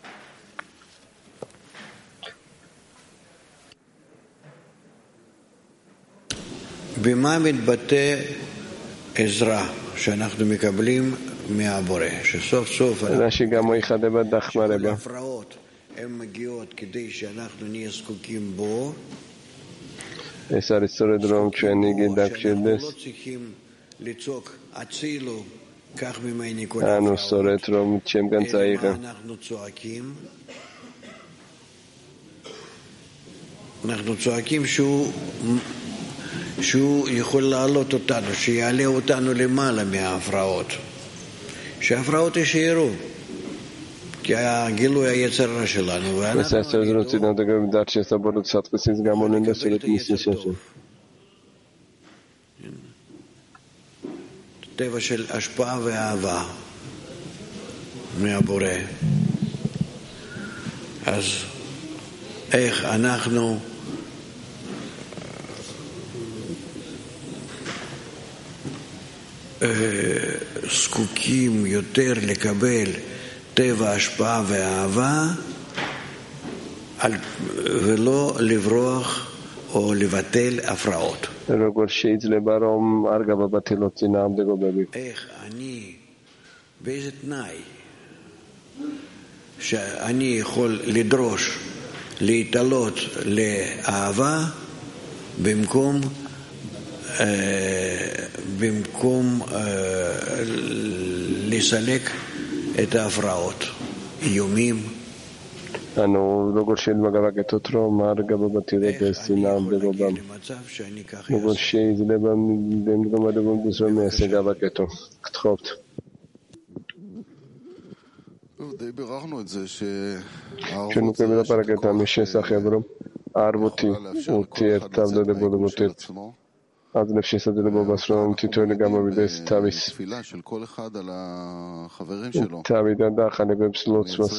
במה מתבטא עזרה שאנחנו מקבלים מהבורא, שסוף סוף אנשים גם הוא יחדה בדח מרבה. הן מגיעות כדי שאנחנו נהיה זקוקים בו, ეს არის სწორედ რომ ჩვენი გიდაგჭირდეს. לא צריכים לצעוק הצילו, קח ממני כל ანუ ההפרעות, სწორედ რომ ჩემგან אלא წაიღე. מה אנחנו צועקים? אנחנו צועקים שהוא, שהוא יכול לעלות אותנו, שיעלה אותנו למעלה מההפרעות, שההפרעות יישארו, כי הגילוי היצר הרע שלנו, ეს ასევე რომ წინააღმდეგები დარჩეს და ბოლოს საწყისის გამოვლენ და სწორედ მის ნიშანში. טבע של השפעה ואהבה מהבורא. אז איך אנחנו זקוקים יותר לקבל טבע השפעה ואהבה ולא לברוח או לבטל הפרעות. როგორ შეიძლება რომ არ გაბაბათილოთ წინააღმდეგობები? איך אני, באיזה תנאי שאני יכול לדרוש להתעלות לאהבה במקום במקום לסלק את ההפרעות, איומים. ანუ როგორ შეიძლება გავაკეთოთ რომ არ გაბაბათილოთ ეს წინააღმდეგობა? როგორ შეიძლება მდგომარეობდეს რომ ესე გავაკეთო? გთხოვთ. די ביררנו את זה ჩვენ უკვე ვილაპარაკეთ ამის შესახებ რომ არვუთი ურთიერთდაბდებულებით აძლევს შესაძლებლობას რომ თითოეული გამოვიდეს თავის თავიდან და ახანებებს ლოცვას.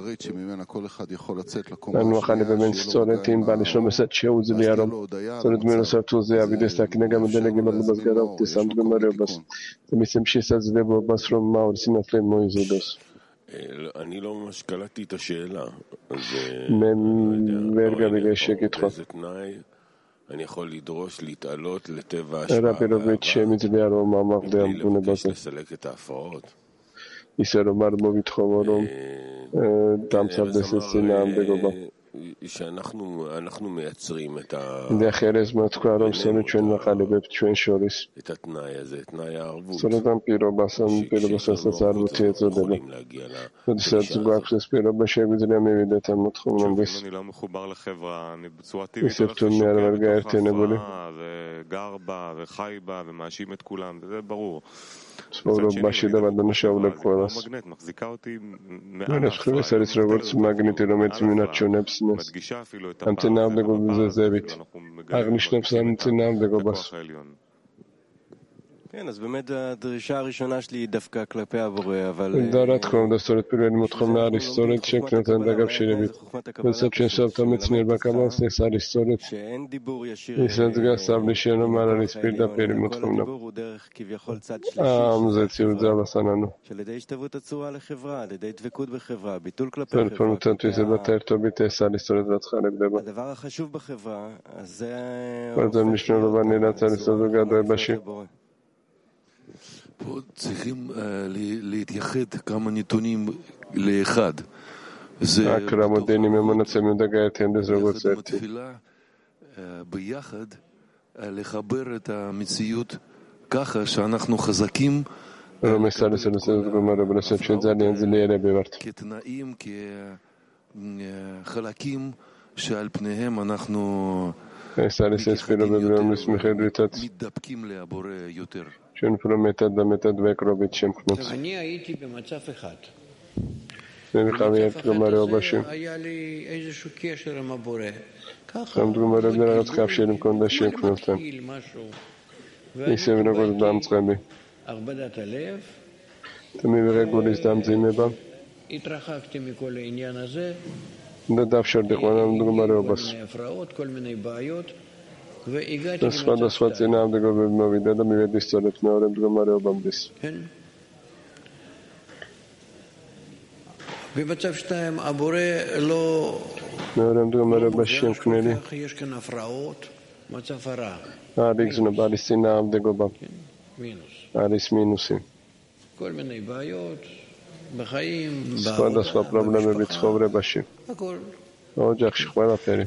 ანუ ახანებებენ სწორედ იმ ბალიშს, რომელსაც შეუძლია რომ სწორედ მეორე სართულზე ავიდეს და აქედან გამოდენეგებადობას გადაუხდეს ამ მდგომარეობას და მისცემ შესაძლებლობას რომ მაური სინათლე მოიზრდოს. אני לא ממש קלטתי את השאלה. მე ვერ გავიგე შეკითხვა. אני יכול לדרוש להתעלות לטבע השפעה. რაპირობით შემიძლია რომ ამაღლდე ამ ბუნებაზე. לסלק את ההפרעות. ისე რომ არ მოვითხოვო რომ დამცავდეს ეს წინააღმდეგობა. שאנחנו אנחנו מייצרים את ה და ხერესმა თქვა რომ სწორედ ჩვენ ვახალებებთ ჩვენ შორის את התנאי הזה, תנאי הערבות. სწორედ ამ პირობას ამ პირობასაც არვუთი ეწოდება. როდესაც გვაქვს ეს pirობა შეგვიძლია მივიდეთ ამ მოთხოვნების. אני לא מחובר לחברה, אני בצורה טבעית וגר בה וחי בה ומאשים את כולם, זה ברור. ცხოვრებაში და ვადანაშაულებ ყველას. מחזיקה אותי ეს არის როგორც მაგნიტი, რომელიც მინარჩუნებს მას. ამ წინააღმდეგობაზე ზევით აღნიშნავს ამ წინააღმდეგობას. כן, אז באמת הדרישה הראשונה שלי היא דווקא כלפי הבורא, אבל და რა თქმა უნდა, სწორედ პირველი მოთხოვნა არის სწორედ შექმნასთან დაკავშირებით. როდესაც ჩვენ შევთ მეცნიერება კაბალას, ეს არის სწორედ ისაც გასწავლიშე, რომ არ არის პირდაპირ მოთხოვნა. ამზეც იუძალა სანანო. שעל-ידי השתוות הצורה לחברה, על-ידי דבקות בחברה, ביטול כלפי חברה. תפיסת ההרתובית ეს არის სწორედ რაც ხარებდება. הדבר החשוב בחברה, אז זה זה משמעותי რაც არის საზოგადოებაში. פה צריכים להתייחד כמה נתונים לאחד. רק רמודנים ממונצים דגייתן דזוגות סרטי. בתפילה ביחד לחבר את המציאות ככה שאנחנו חזקים כתנאים, כחלקים שעל פניהם אנחנו מתדפקים לבורא יותר. ჩვენ უფრო მეტად და მეტად ვეკრობით შემქმნელს. אני הייתי במצב אחד. მე ვიყავი ერთ მდგომარეობაში. היה לי איזשהו קשר עם הבורא. ככה. ამ მდგომარეობიდან რაღაც კავშირი მქონდა შემქმნელთან. ისევ როგორც დამწყები. ערבדת הלב. და მივიღე გულის დამძიმება. התרחקתי מכל העניין הזה. და დავშორდი ყველა მდგომარეობას. הפרעות, כל מיני בעיות. და სხვადასხვა წინააღმდეგობები მოვიდა და მივედი სწორედ მეორე მდგომარეობამდე. במצב שתיים, הבורא לא... მეორე მდგომარეობაში შემქმნელი. יש כאן הפרעות, מצב הרע. არის გზნობა, არის წინააღმდეგობა. מינוס. არის მინუსი. כל מיני בעיות. სხვადასხვა პრობლემებით ცხოვრებაში. ოჯახში ყველაფერი.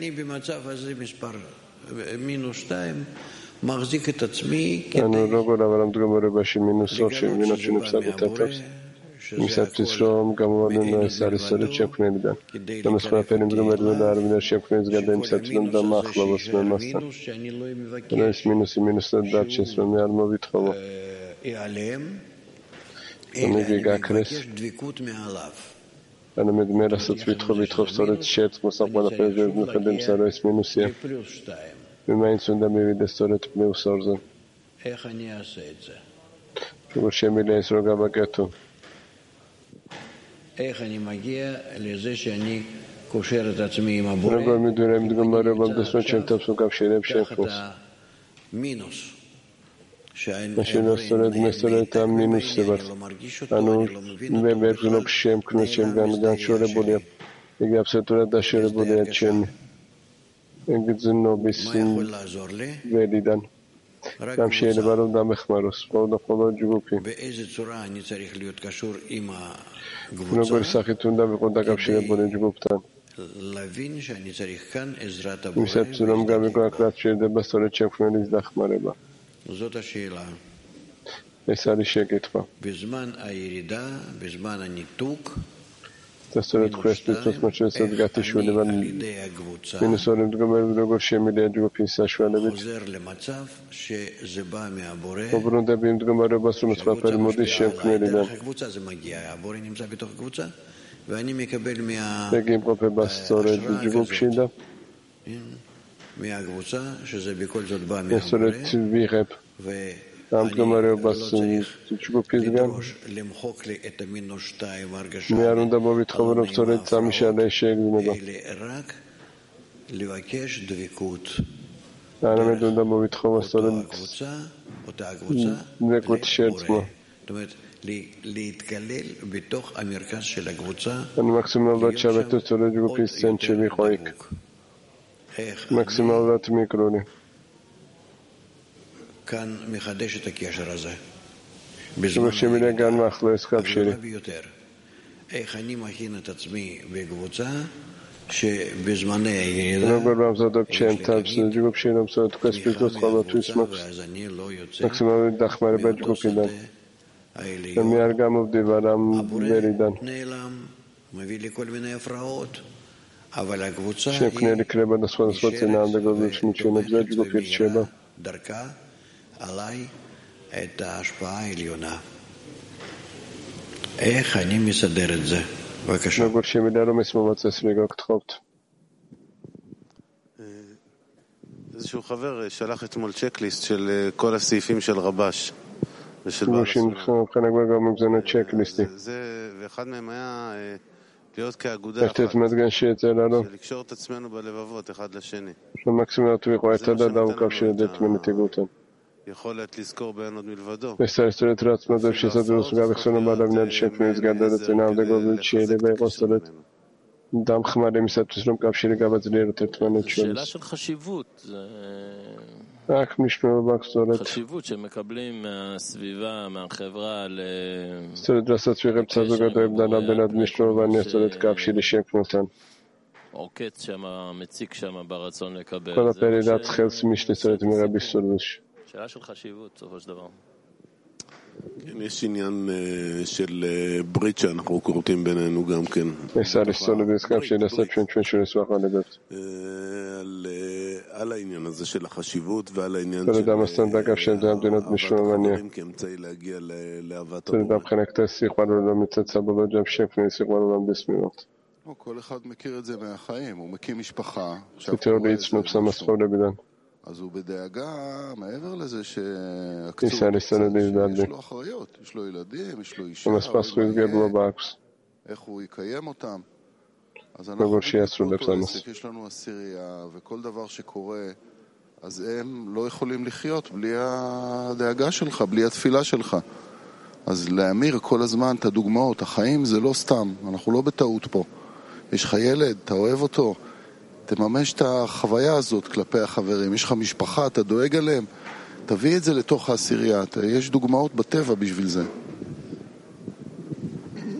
ანუ როგორ აღარ მდგომარეობაში მინუს ორში მინოჩინებს საკუთებს იმისათვის რომ გამოვარდნო ეს არის სწორედ შექმნელიდან. ამას ყველაფერი მდგომარეობა და არ მინდა შექმნელის გარდა იმისათვის რომ დამახლოვოს მე მასთან. ეს მინუსი მინუსად დარჩეს რომ მე არ მოვითხოვო. ამები გაქრეს. ანუ მე მე რასაც ვითხოვ ვითხოვ სწორედ შეერწყმოს ამ ყველაფერზე მიხედავ იმისა რომ ეს მინუსია. მე მაინც უნდა მივიდე სწორედ პლუს ორზე. როგორ შემიძლია ეს რო გავაკეთო? როგორ მივიდე იმ მდგომარეობამდე რომ ჩემთავს უკავშირებ შექმნას? მაშინ სწორედ მე სწორედ ამ მინუსზე ვარ. ანუ მე ვერ ვგნობ შემქმნას ჩემგან განშორებულია. იგი აბსოლუტურად დაშორებულია ჩემი ეგზნობის ვერიდან. ამ შეიძლება რომ დამეხმაროს ყოველდღიურად ჯგუფი. როგორი სახით უნდა ვიყო დაკავშირებული ჯგუფთან? ისეთ რომ გამიგო აქ რაც შეიძლება სწორედ შექმნელის დახმარება. ეს არის შეკითხვა. და სწორედ ქრესპიცოს მოჩვენებად გათიშულება მინუს ორი მდგომარეობა როგორ შემიძლია ჯგუფის საშუალებით უბრუნდები იმ მდგომარეობას რომ ყველაფერი მოდის შექმნელიდან იგი იმყოფება სწორედ ჯგუფში და ეს სწორედ ვიღებ ამ მდგომარეობას ჯგუფისგან მე არ უნდა მოვითხოვო რომ სწორედ წამიშალე შეეგრძნება არამედ უნდა მოვითხოვო სწორედ ნეკვით შეერწყმა ანუ მაქსიმალურად ჩავერთო სწორედ ჯგუფის ცენტრში ვიყო იქ მაქსიმალურად მიკრონი כאן מחדש את הקשר הזה. בזמן הגדולה ביותר. איך אני מכין את עצמי בקבוצה שבזמני הירידה ואז אני לא יוצא הבורא נעלם, מביא לי כל מיני הפרעות אבל הקבוצה היא דרכה עליי את ההשפעה העליונה. איך אני מסדר את זה? בבקשה. איזשהו חבר שלח אתמול צ'קליסט של כל הסעיפים של רבש ושל זה, ואחד מהם היה להיות כאגודה אחת, לקשור את עצמנו בלבבות אחד לשני. יכולת לזכור באין עוד מלבדו. שאלה של חשיבות. חשיבות שמקבלים מהסביבה, מהחברה ל... עוקץ שם, מציק שם ברצון לקבל. שאלה של חשיבות, בסופו של דבר. כן, יש עניין של ברית שאנחנו קוראים בינינו גם כן. על העניין הזה של החשיבות ועל העניין של החברים כאמצעי להגיע לאהבת הבורא. כל אחד מכיר את זה מהחיים, הוא מקים משפחה. אז הוא בדאגה מעבר לזה שהקצור יש לו אחריות, יש לו ילדים, יש לו אישה, איך הוא יקיים אותם. אז אנחנו באותו עסק, יש לנו עשירייה, וכל דבר שקורה, אז הם לא יכולים לחיות בלי הדאגה שלך, בלי התפילה שלך. אז להאמיר כל הזמן את הדוגמאות, החיים זה לא סתם, אנחנו לא בטעות פה. יש לך ילד, אתה אוהב אותו, תממש את החוויה הזאת כלפי החברים. יש לך משפחה, אתה דואג עליהם, תביא את זה לתוך העשירייה. יש דוגמאות בטבע בשביל זה.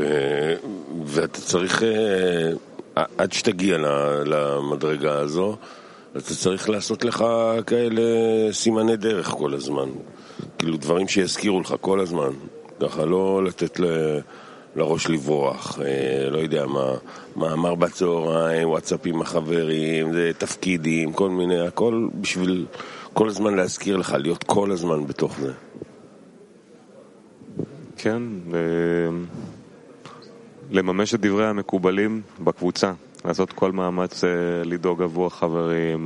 ואתה צריך, עד שתגיע למדרגה הזו, אתה צריך לעשות לך כאלה סימני דרך כל הזמן, כאילו דברים שיזכירו לך כל הזמן, ככה לא לתת לראש לברוח, לא יודע מה, מאמר בצהריים, וואטסאפים החברים, תפקידים, כל מיני, הכל בשביל כל הזמן להזכיר לך, להיות כל הזמן בתוך זה. כן, לממש את דברי המקובלים בקבוצה, לעשות כל מאמץ לדאוג עבור החברים,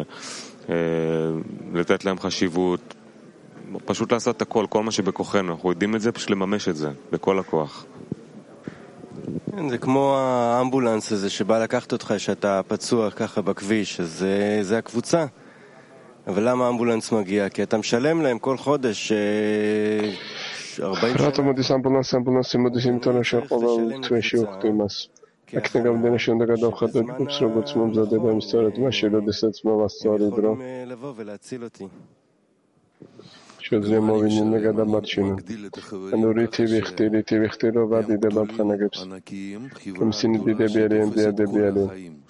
לתת להם חשיבות, פשוט לעשות הכל, כל מה שבכוחנו, אנחנו יודעים את זה, פשוט לממש את זה, בכל הכוח. כן, זה כמו האמבולנס הזה שבא לקחת אותך שאתה פצוע ככה בכביש, אז זה, זה הקבוצה. אבל למה האמבולנס מגיע? כי אתה משלם להם כל חודש ארבעים שנה. Automobil ambulans ambulans modusim to naše oval tveši uktimas. Ak negam dnešný onda dochádza k obsluhom za debem stolet maši do deset smo vas solidro. Što znamo vinni negada marčinu. Anuriti vihti riti vihti rovadi debab khanagebs. Kam sin bide bielin bide bielin.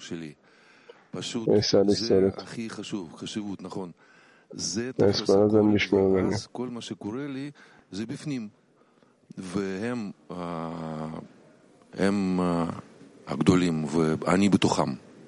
Esa listolet. Esa זה נשמע ממני. כל מה שקורה לי זה בפנים, והם הם הגדולים ואני בתוכם.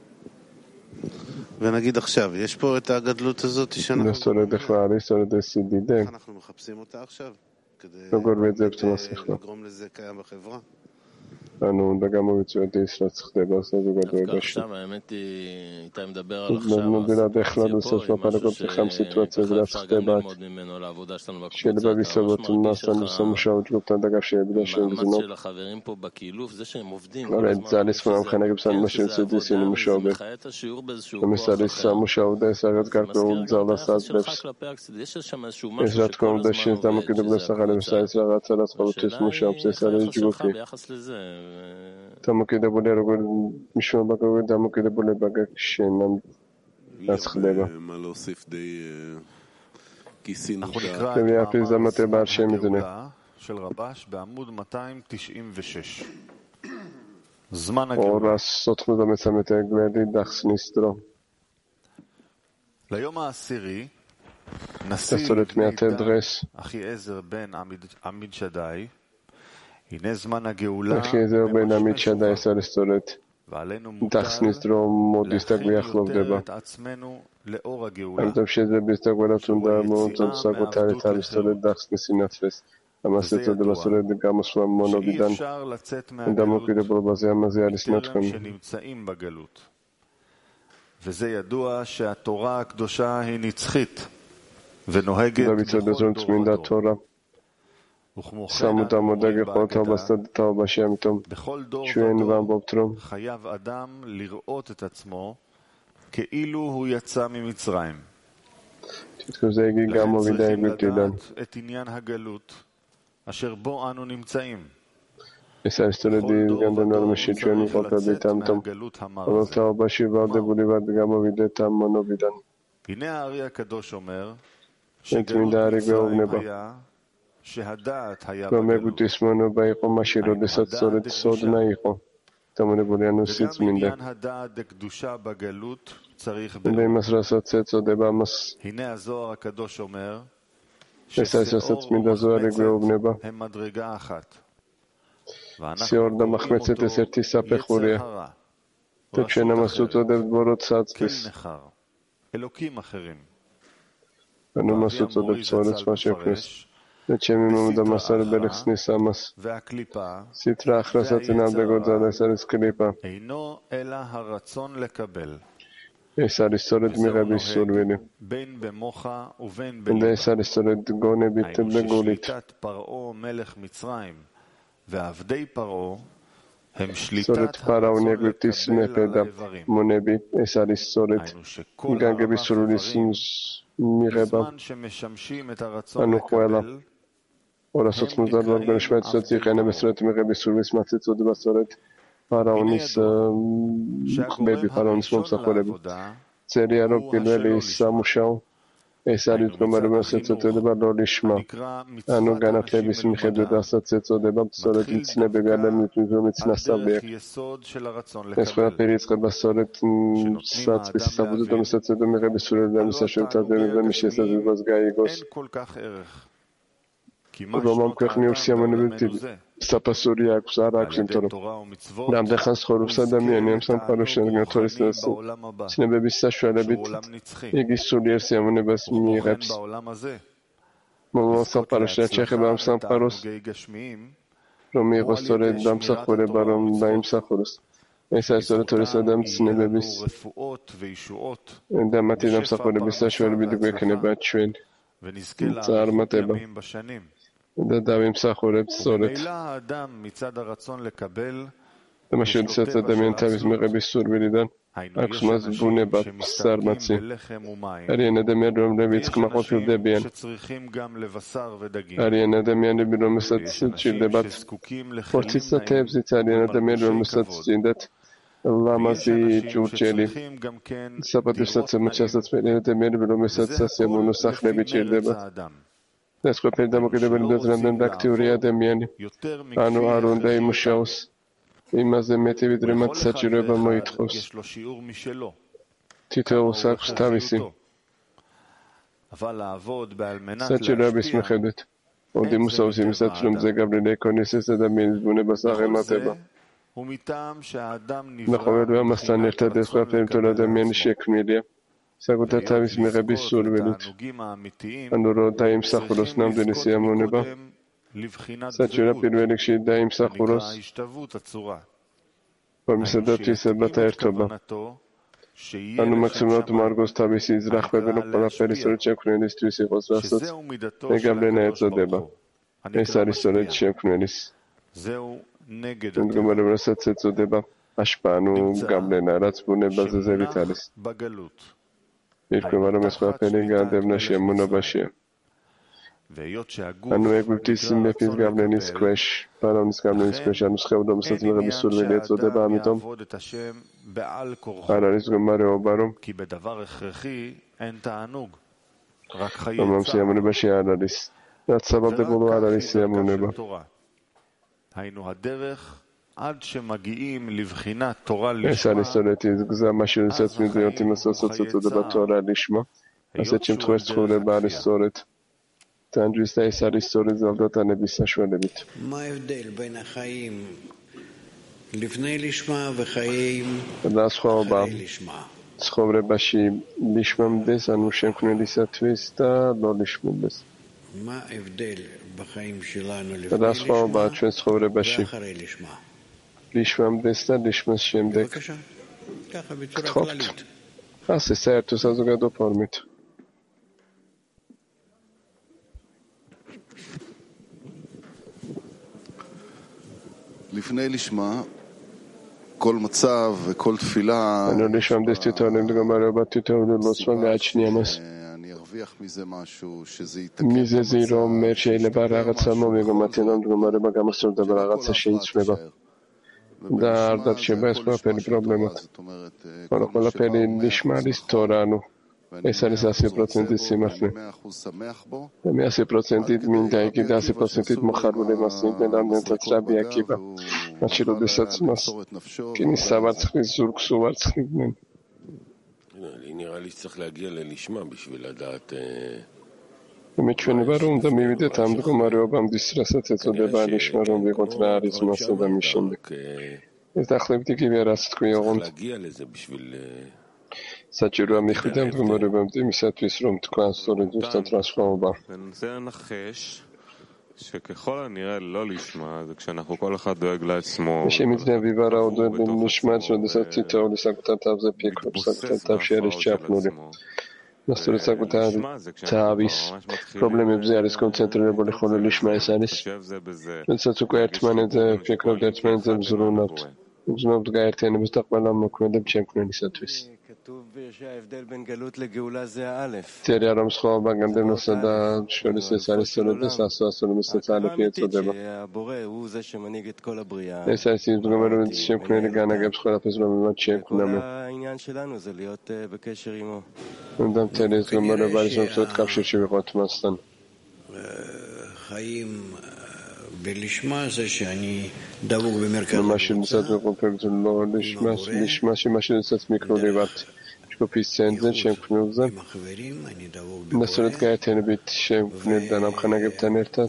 ונגיד עכשיו, יש פה את הגדלות הזאת שאנחנו אנחנו מחפשים אותה עכשיו כדי לגרום לזה קיים בחברה. אנו דגמו בצוות ישראל צריך לדבר זה גדול בשביל. עכשיו האמת היא, איתה מדבר על עכשיו, אז זה פה עם משהו שגם ללמוד ממנו לעבודה שלנו בקבוצה, המאמץ של החברים פה בכילוף, זה שהם עובדים, מחיה את השיעור באיזשהו כוח אחר, יש שם איזשהו משהו שכל הזמן עובד, השאלה היא שלך ביחס לזה. תמו כדי בולי רגול משמע בגלל תמו כדי בולי בגלל שאינם נצח לבה מה להוסיף די כיסין אנחנו נקרא את מאמר הגאולה של רבש בעמוד מאתיים תשעים ושש. זמן הגאולה ליום העשירי נשיא אחי עזר בן עמיד שדאי, הנה זמן הגאולה ועלינו מותר להכין את עצמנו לאור הגאולה וזה ידוע שאי אפשר לצאת מהגלות בטרם שנמצאים בגלות, וזה ידוע שהתורה הקדושה היא נצחית ונוהגת בכל דור. Samo tamo da ga hota basta ta bashem tom. Shuen vam bobtrom. חייב אדם לראות את עצמו כאילו הוא יצא ממצרים. תתחזקי גם מובידה בגללן. את עניין הגלות אשר בו אנו נמצאים. Esa istoledi gandano mashitcheni fota bitam tom. אבל ta bashiva de bulivat גם מובידה tam monovidan. הנה הארי הקדוש אומר שגלות מצרים היה שהדעת היה בגלות, וגם עניין הדעת דקדושה בגלות צריך בגלות. הנה הזוהר הקדוש אומר ששאור ומחמצת הם מדרגה אחת, ואנחנו קוראים אותו יצר הרע, כן נחר, אלוקים אחרים. המוריד זצ"ל מפרש Dečemi da masar belek snisamas. Sitra akhrasatna begodza lesaris klipa. אינו אלא הרצון לקבל. Esaris solet mirabi sulvili. בין במוח ובין בליבה. Esaris solet gone bit begulit. שליטת פרעה מלך מצרים ועבדי פרעה הם שליטת הרצון לקבל על האיברים. Monebi esaris solet gange bisulisin mireba. בזמן שמשמשים את הרצון לקבל או לעשות מוזר בנשמת סוציך אינה מסורת מרבי סולמיס מצצות בסורת פראוניס בבי פראוניס מומסך ולבי צרי הרוב גלולי סמושאו ეს არის მდგომარეობა, რასაც ეწოდება לא לשמה. אנו განათლების მიხედვით რასაც ეწოდება სწორედ ცნებები ადამიანის რომიც ნასწავლი აქვს. ეს ყველაფერი იწყება სწორედ საწყისი საბუძო რომელსაც ეწოდება მიღების სურვილიდან მისაშუალებით ადამიანის შესაძლებლობას გაიგოს. რომ ამ ქვეყნიურ სიამოვნებებს საფასური აქვს, არ აქვს, იმიტომ რომ რამდენ ხანს ცხოვრობს ადამიანი ამ სამყაროში, რადგან თორის ცნებების საშუალებით იგი სულიერ სიამოვნებას მიიღებს. მომავალ სამყაროში რაც შეეხება ამ სამყაროს, რომ მიიღოს სწორედ დამსახურება, რომ დაიმსახუროს. ეს არის სწორედ თორის ადამიანის ცნებების და მათი დამსახურების საშუალებით გვექნება ჩვენ წარმატება. და დავიმსახურებთ სწორედ. თამაში, როდესაც ადამიანი თავის მიღების სურვილიდან აქვს მას ბუნება, სარმაცი. არიან ადამიანები, რომლებიც კმაყოფილდებიან. არიან ადამიანები, რომელსაც სჭირდებათ ხორციც და თევზიც, არიან ადამიანები, რომელსაც სჭირდებათ ლამაზი ჭურჭელი. საპატივსაცემად ჩასაწყობი ადამიანები, რომელსაც სასიამოვნო სახლები ჭირდებათ. ეს ყველაფერი დამოკიდებული იმაზე, რამდენად აქტიური ადამიანი. ანუ არ უნდა იმუშაოს იმაზე მეტი, ვიდრე მათ საჭიროება მოითხოვს. თითოეულს აქვს თავისი საჭიროების მიხედვით. უნდა მუსაოს იმისაც, რომ ზეგავლენა იქონიეს ეს ადამიანის ბუნებას აღემატება. და ყოველივე ამასთან ერთად ეს ყველაფერი მთელ ადამიანის შექმნილია. საკუთარ თავის მიღების სურვილით. ანუ რომ დაიმსახუროს ნამდვილი სიამოვნება, საჭირო პირველ რიგში დაიმსახუროს ფორმისა და თვისებათა ერთობა. ანუ მაქსიმალურად მარგოს თავისი ძრახები, რომ ყველაფერი სწორედ შექმნელისთვის იყოს, რასაც მეგავლენა ეწოდება. ეს არის სწორედ შექმნელის მდგომარეობა, რასაც ეწოდება აშპა, ანუ გავლენა, რაც ბუნებაზე ზევით არის. ირკვევა, რომ ეს ყველაფერი განდებნაში ამონებაშია. ანუ ეგვიპტის მეფის გავლენის ქვეშ, ფარაონის გავლენის ქვეშ, ანუ სხეულ რომელსაც მიღების სურვილი ეწოდება, ამიტომ არ არის მდგომარეობა, რომ რომ ამ სიამოვნებაში არ არის, რაც საბაბდებულო არ არის სიამოვნება. ეს არის სწორედ ის გზა, მაშინ როდესაც მივდივართ იმას, რასაც ეწოდება თორა ლიშმა. ასეთ შემთხვევაში ცხოვრება არის სწორედ ტანჯვის და ეს არის სწორედ ზალდატანების საშუალებით. რა სხვაობა ცხოვრებაში ლიშმამდეს, ანუ შემქმნელისათვის და ლო ლიშმამდეს. რა სხვაობა ჩვენ ცხოვრებაში ლიშმამდეს და ლიშმას შემდეგ. გთხოვთ. ასე საერთო საზოგადო ფორმით. לפני לשמה, כל מצב וכל תפילה, אני לשמדס תיתן מגמרבה תיתן ללוצמן גאצ'ני אמס. אני ארוויח מזה משהו שזה יתקן. מזה זה לא אומר שלבר הארץ עמו מגמתינם מגמרבה גם אסור דבר הארץ שיצמבה. דר דר שבה יש פה פני פרובלמות. כל הפני לשמה לסתורנו. ეს არის ათი პროცენტი სიმართლე. და მე ათი პროცენტით მინდა იგი და ათი პროცენტით მოხარულებას იმენ რამდენადაც რაბი აქება. მაშინ როდესაც მას კინის სამარცხნის ზურგს უვარცხნიდნენ. נראה לי שצריך להגיע ללשמה בשביל לדעת მე ჩვენება რომ უნდა მივიდეთ ამ მდგომარეობამდე, რასაც ეწოდება ლიშმა, რომ ვიყოთ რა არის მასა და მის შემდეგ. ეს დაახლოებით იგივე რაც თქვი ოღონდ საჭიროა მიხვიდე მდგომარეობამდე იმისათვის, რომ თქვა სწორედ ზუსტად რა სხვაობა. שככל הנראה לא לשמה, זה כשאנחנו כל אחד דואג לעצמו. שמתנהל ויבראות לשמה, שרדסת תיתאו לסקותתיו זה פיקרופ, סקותתיו שירש צ'אפנולי. נסתור לסקותיו תאביס. פרובלמים זה אריס קונצנטריר בו לכל לשמה יסאריס. נסתור כארטמן את זה, פיקרופ דארטמן את זה בזרונות. בזרונות גארטיינים בסתקבלם מקודם צ'אפנולי ניסתוויס. תראי הרם סחובה בגנדם נוסדה שוליס לסאריס סולדס עשו עשו למסתצה לפי הצודבה. יש עשיב גומרו את שם קונה לגן אגב סחולה פזרו ממד שם קונה העניין שלנו זה להיות בקשר עמו. אדם תלת גמר הבא לשמשות קפשת שבירות מסתן. חיים בלשמה זה שאני דבוק במרכז מה שנמצאת מקומפלט זה לא לשמה שמה שנמצאת מיקרו לבד. Kopisendet Shemknuvza Nasolet Gayaten bit Shemknud Danam Khanagib Tanertat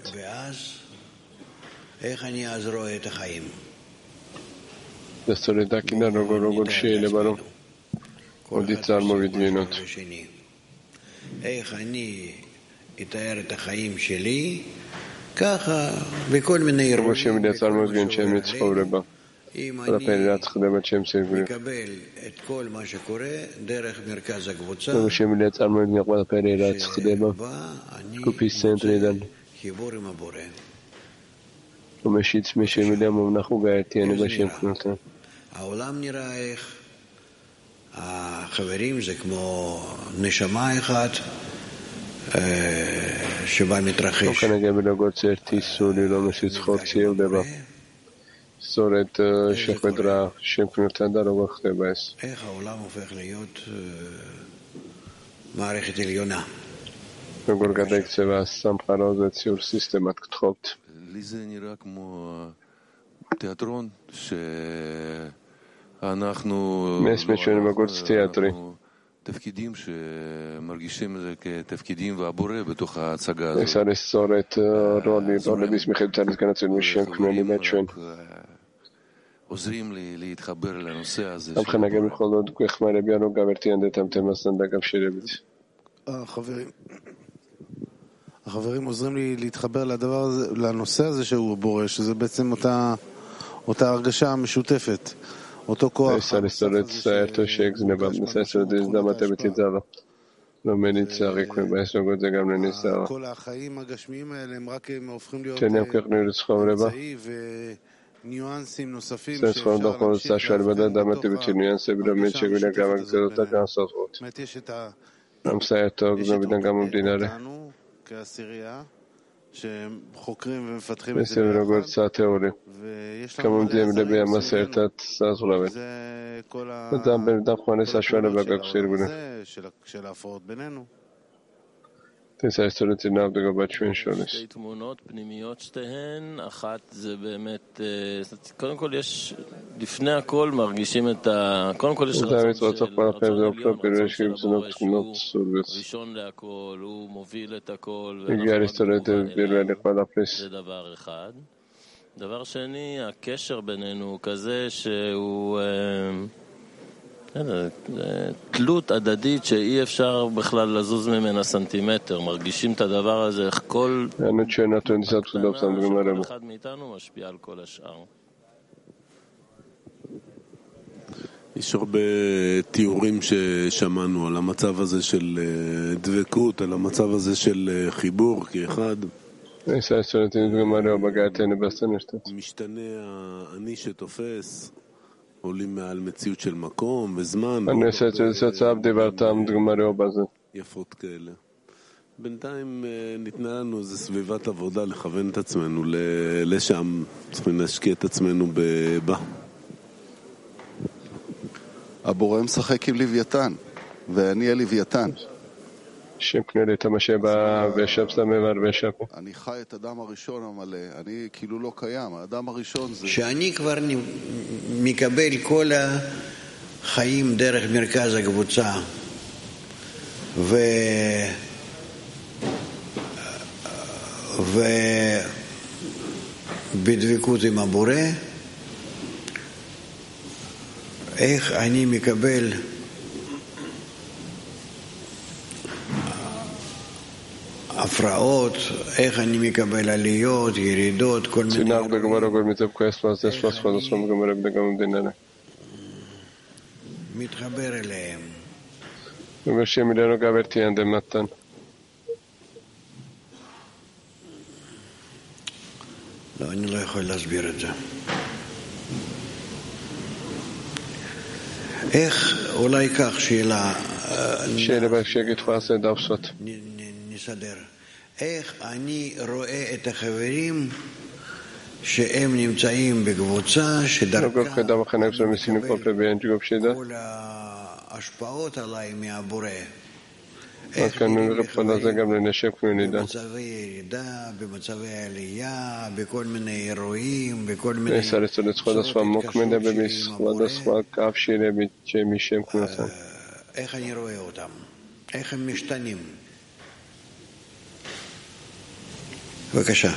Nasolet Dakina Rogor Rogor Shele Baro Odit Zarmo Vidvinot איך אני אתאר את החיים שלי ככה בכל מיני אירועים Rogoshem Liat Zarmo Vidvin Shemit Favreba אם אני מקבל את כל מה שקורה דרך מרכז הקבוצה, אני מוצא חיבור עם הבורא. העולם נראה איך, החברים זה כמו נשמה אחת שבה מתרחש. סורת שחדרה שמכנותן דרוגו חטבס. איך העולם הופך להיות מערכת עליונה. וגור גדק צבע סמכרו זה ציור סיסטמת כתחות. לי זה נראה כמו תיאטרון שאנחנו... מס משונים בגורץ תיאטרי. תפקידים שמרגישים את זה כתפקידים והבורא בתוך ההצגה הזאת. יש הרי סורת רולי, רולי ביסמיכם תניס כאן אצל משם כנוני מצ'ון. עוזרים לי להתחבר לנושא הזה. אבחן אגם יכול עוד כך מה רביאנו גברתי אנדתם תמסן דגם שירבית. החברים, החברים עוזרים לי להתחבר לדבר הזה, לנושא הזה שהוא בורא, שזה בעצם אותה, אותה הרגשה משותפת. אותו כוח. יש הרי סורת סיירתו שאקס נבד נסה סורת הזדמת בתיזרה. לא מניצה ריק מבייס נוגות זה גם לניסה. כל החיים הגשמיים האלה הם רק הופכים להיות אמצעי וניואנסים נוספים שאפשר להמשיך אותנו כעשירייה שהם חוקרים ומפתחים את זה ויש לנו זה כל הנושא של ההפרעות בינינו. שתי תמונות פנימיות שתיהן, אחת זה באמת, קודם כל יש, לפני הכל מרגישים את ה... קודם כל יש רצון של רצון של הבורא שהוא ראשון להכל, הוא מוביל את הכל, זה דבר אחד. דבר שני, הקשר בינינו הוא כזה שהוא... תלות הדדית שאי אפשר בכלל לזוז ממנה סנטימטר, מרגישים את הדבר הזה, איך כל אחד מאיתנו משפיע על כל השאר. יש הרבה תיאורים ששמענו על המצב הזה של דבקות, על המצב הזה של חיבור כאחד. משתנה האני שתופס, עולים מעל מציאות של מקום וזמן. יפות כאלה. בינתיים ניתנה לנו איזו סביבת עבודה לכוון את עצמנו לשם, צריכים להשקיע את עצמנו בבא. הבורא משחק עם לוויתן, ואני הלוויתן. אני חי את האדם הראשון המלא, אני כאילו לא קיים, האדם הראשון זה... שאני כבר מקבל כל החיים דרך מרכז הקבוצה, ו... ובדבקות עם הבורא, איך אני מקבל הפרעות, איך אני מקבל עליות, ירידות, כל מיני... מתחבר אליהם. לא, אני לא יכול להסביר את זה. איך, אולי כך, שאלה... שאלה בהפשגת פרסה דפסות. נסדר. איך אני רואה את החברים שהם נמצאים בקבוצה שדרכה כל ההשפעות עליי מהבורא. איך נראים במצבי ירידה, במצבי עלייה, בכל מיני אירועים, בכל מיני צורות התקשרות שלי עם הבורא. איך אני רואה אותם, איך הם משתנים. בבקשה.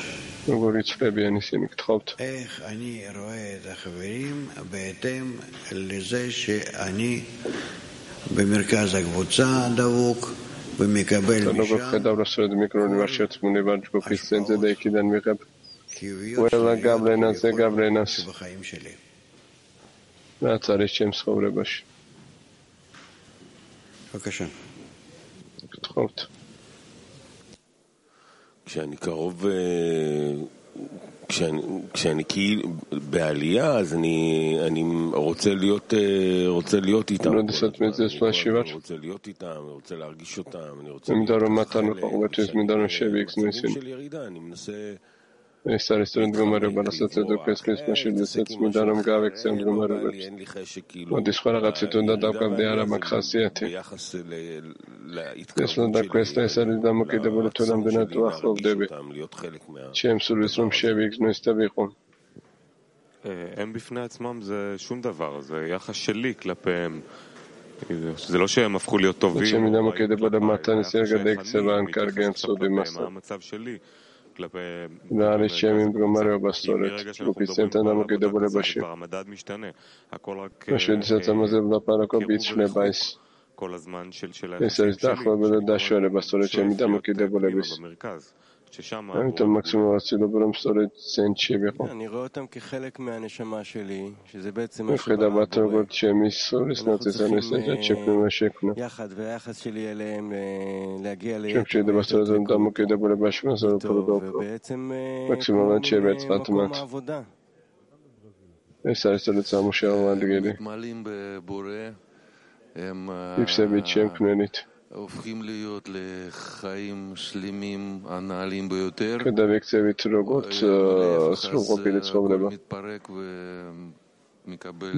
איך אני רואה את החברים בהתאם לזה שאני במרכז הקבוצה דבוק ומקבל משם חיוביות שבחיים שלי. בבקשה. כשאני קרוב, כשאני, כשאני כאילו בעלייה, אז אני, אני רוצה להיות, רוצה להיות איתם. אני רוצה להיות איתם, אני רוצה להרגיש אותם, אני רוצה של ירידה, אני מנסה Stare student gomare balasat do keskes mashir deset midaram gavek sem gomare bet. Od iskora gatsetu da davka bdeara makhasiati. Eslo da questa esari da mokide bolutulam benatu akhlov debi. Shem sulisum shevik nostabiqon. הם בפני עצמם זה שום דבר, זה יחס שלי כלפיהם. זה לא שהם הפכו להיות טובים. מה המצב שלי כלפי... מרגע שאנחנו מדברים כבר המדד משתנה. הכל רק... כל הזמן של האנשים שלי במרכז. אני רואה אותם כחלק מהנשמה שלי, שזה בעצם אנחנו צריכים יחד, והיחס שלי אליהם להגיע טוב, ובעצם מקום העבודה. הופכים להיות לחיים שלמים הנעלים ביותר, מתפרק ומקבל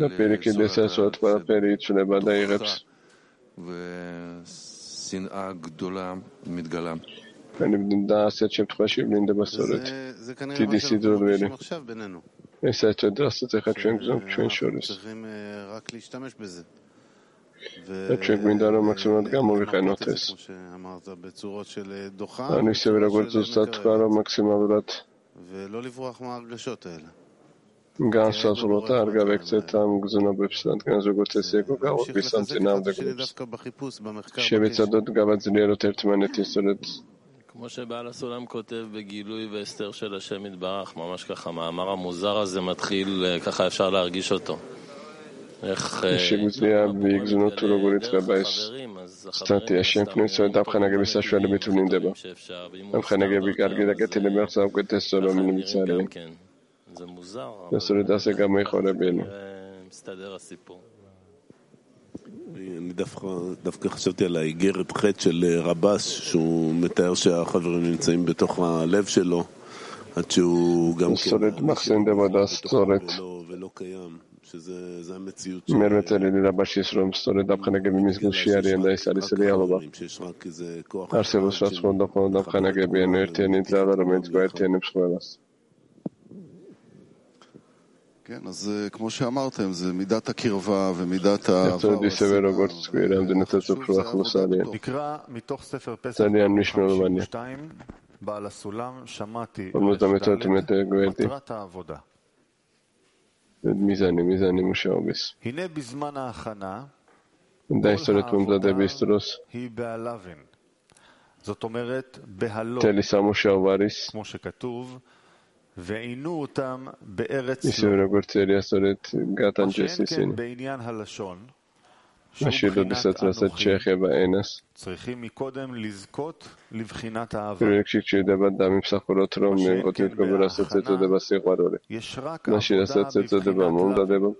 ושנאה גדולה מתגלה. זה כנראה מה שאנחנו חושבים עכשיו בינינו. צריכים רק להשתמש בזה. כמו שאמרת, בצורות של דוחה ולא לברוח מההרגשות האלה. גם סזרותה הרגה וקצתם גזונו בפסנת גם זוגות הסייגו גאות ביסנטינם דגלוס שבצדות גבת זליאלות הרתמנת יסולת. כמו שבעל הסולם כותב בגילוי והסתר של השם יתברך, ממש ככה, מאמר המוזר הזה מתחיל, ככה אפשר להרגיש אותו. שגוזליה ויגזונות ולוגולית רבייס סטנטי השם כניסו את אבחנה גביסה שואלה מתונים דבה אבחנה גביגר גידגתי למרצה וגדסו לא מנמצאלי נסולידה זה גם יכול רבינו. אני דווקא חשבתי על האיגרת חטא של רבש שהוא מתאר שהחברים נמצאים בתוך הלב שלו עד שהוא גם ולא קיים שזה המציאות של... מרמצלי לרבש ישרום סטורי דבחנה גבי מסגול שיארי אין דייסה לסלי אלובה ארסבוס שצפון דפון דבחנה גבי אנרטי נדלה לרמית וארטי נפשואלס. כן, אז כמו שאמרתם, זה מידת הקרבה ומידת ה... נקרא מתוך ספר פסח חמישים ושתיים, בעל הסולם, שמעתי מטרת העבודה. מיזני, מיזני מושאובס. הנה בזמן ההכנה, כל העבודה היא בהלווין. זאת אומרת, בהלו, כמו שכתוב, ועינו אותם בארץ לא. שאין כן בעניין הלשון, שהוא בחינת אנוכי, צריכים מקודם לזכות לבחינת האהבה. ושאין כן בהכנה, יש רק עבודה בבחינת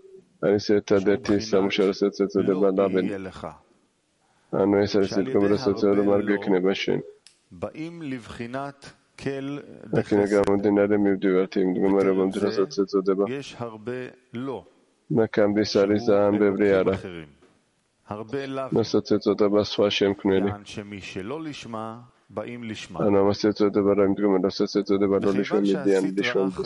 לא יהיה לך. שעל ידי הרבה באים לבחינת გამომდინარე მივდივართ იმ მდგომარეობამდე, რასაც ეწოდება. ნაკამდის არის ძალიან ბევრი არა. რასაც ეწოდება სხვა შემქმნელი. ანუ ამას ეწოდება რა მდგომარეობა, რასაც ეწოდება რო ლიშვე მიდიან ლიშვენდეს.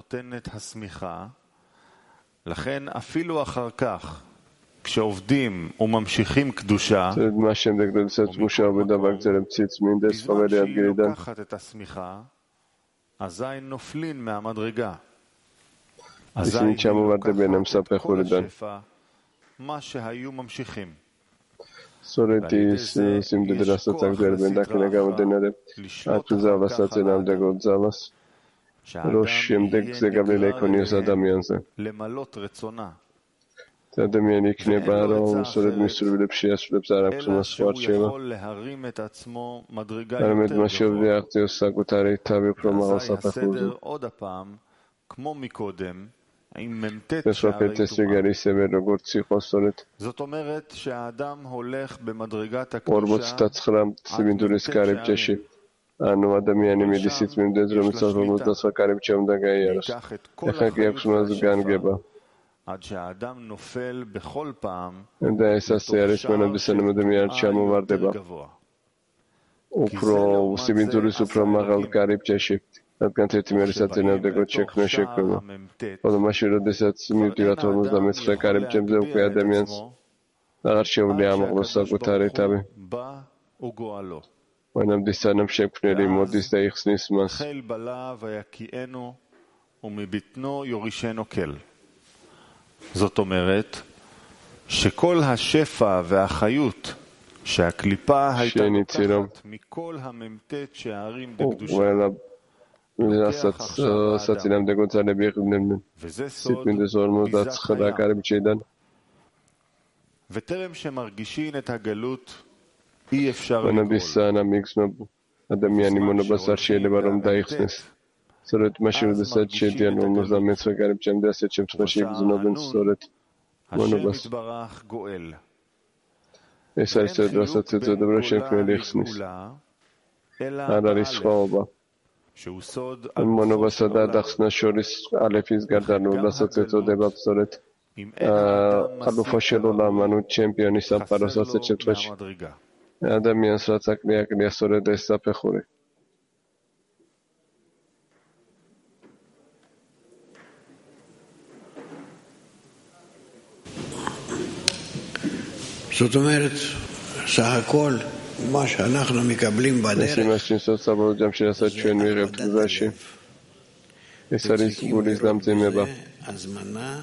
לכן אפילו אחר כך כשעובדים וממשיכים קדושה, מה შემდეგ როდესაც მუშაობენ და ვაგრძელებთ სიწმინდეს ყოველი ადგილიდან, לוקחת את השמיכה, אזי נופלין מהמדרגה. ისინი ჩამოვარდებიან ამ საფეხურიდან. מה שהיו ממשיכים. სწორედ ის სიმდიდრე, რასაც აგრძელებენ და აქედან გამომდინარე, აწუძალას აწინააღმდეგო ძალას, რომ შემდეგ ზეგავლენა იქონიოს ადამიანზე. למלות רצונה. ადამიანი იქნება, რომ სწორედ მის სურვილებს შეასრულებს, არ აქვს მას სხვა რჩევა. არამედ მას შეუძლია აღწიოს საკუთარი თავი უფრო მაღალ საფეხურზე. ეს ვაფერთ ეს რიგარი ისევე როგორც იყო სწორედ ორმოცდათხრა სიმინდურის კარიბჭეში. ანუ ადამიანი მიდის სიწმინდეს, რომელსაც ორმოცდათხრა კარიბჭე უნდა გაიაროს. ახლა კი აქვს მას განგება. და ეს ასე არის მანამდე სანამ ადამიანი ჩამოვარდება უფრო სიმინდურის უფრო მაღალ კარიბჭეში, რადგან ერთი მერის აწინააღმდეგოდ შექმნა შექმნება. ხოლო მაშინ როდესაც მივდივართ ორმოცდამეცხრე კარიბჭემზე, უკვე ადამიანს აღარ შეუძლია ამაღლოს საკუთარი თავი. მანამდე სანამ შექმნელი მოდის და იხსნის მას. זאת אומרת שכל השפע והחיות שהקליפה הייתה לוקחת מכל הממתת שערים בקדושה, וזה סוד וטרם שמרגישים את הגלות אי אפשר לגאול. სწორედ მაშინ როდესაც შედიან ორმოცდამეცხრე კარიბჭემდე, ასეთ შემთხვევაში იგრძნობენ სწორედ მონობას. ეს არის სწორედ რასაც ეწოდება, რომ შემქმნელი იხსნის. არ არის სხვაობა. მონობასა და დახსნას შორის ალეფის გარდა, რასაც ეწოდება სწორედ ხალუფა შელოლა, ანუ ჩემპიონი სამყაროს ასეთ შემთხვევაში. ადამიანს რაც აკლია, აკლია სწორედ ეს საფეხური. זאת אומרת, סך הכל, מה שאנחנו מקבלים בדרך, הזמנה,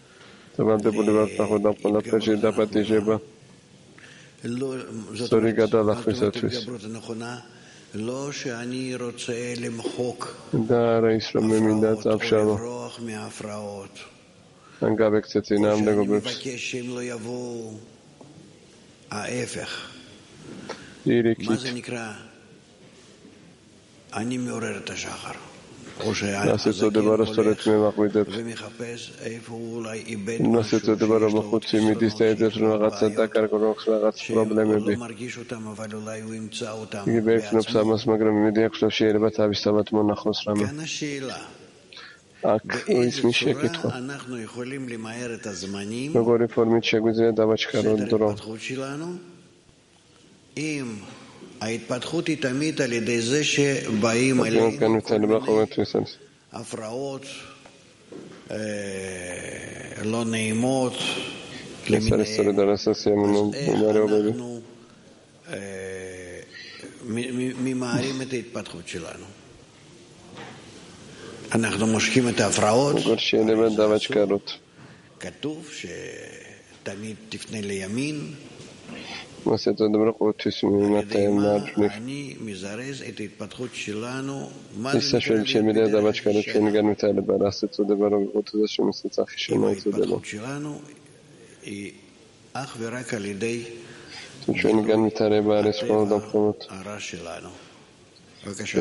זאת אומרת, התגברות הנכונה, לא שאני רוצה למחוק הפרעות או לברוח מההפרעות. אני מבקש שהם לא יבואו ההפך. מה זה נקרא? אני מעורר את השחר. או שהזקן הולך ומחפש איפה הוא אולי איבד משהו שהוא לא מרגיש אותם, אבל אולי הוא ימצא אותם בעצמו. כאן השאלה, באיזה צורה אנחנו יכולים למהר את הזמנים של ההתפתחות שלנו, אם ההתפתחות היא תמיד על ידי זה שבאים אלינו הפרעות לא נעימות למיניהם, אז איך אנחנו ממהרים את ההתפתחות שלנו? אנחנו מושכים את ההפרעות. כתוב שתמיד תפנה לימין. אני מזרז את ההתפתחות שלנו. ההתפתחות שלנו היא אך ורק על ידי הרע שלנו. בבקשה.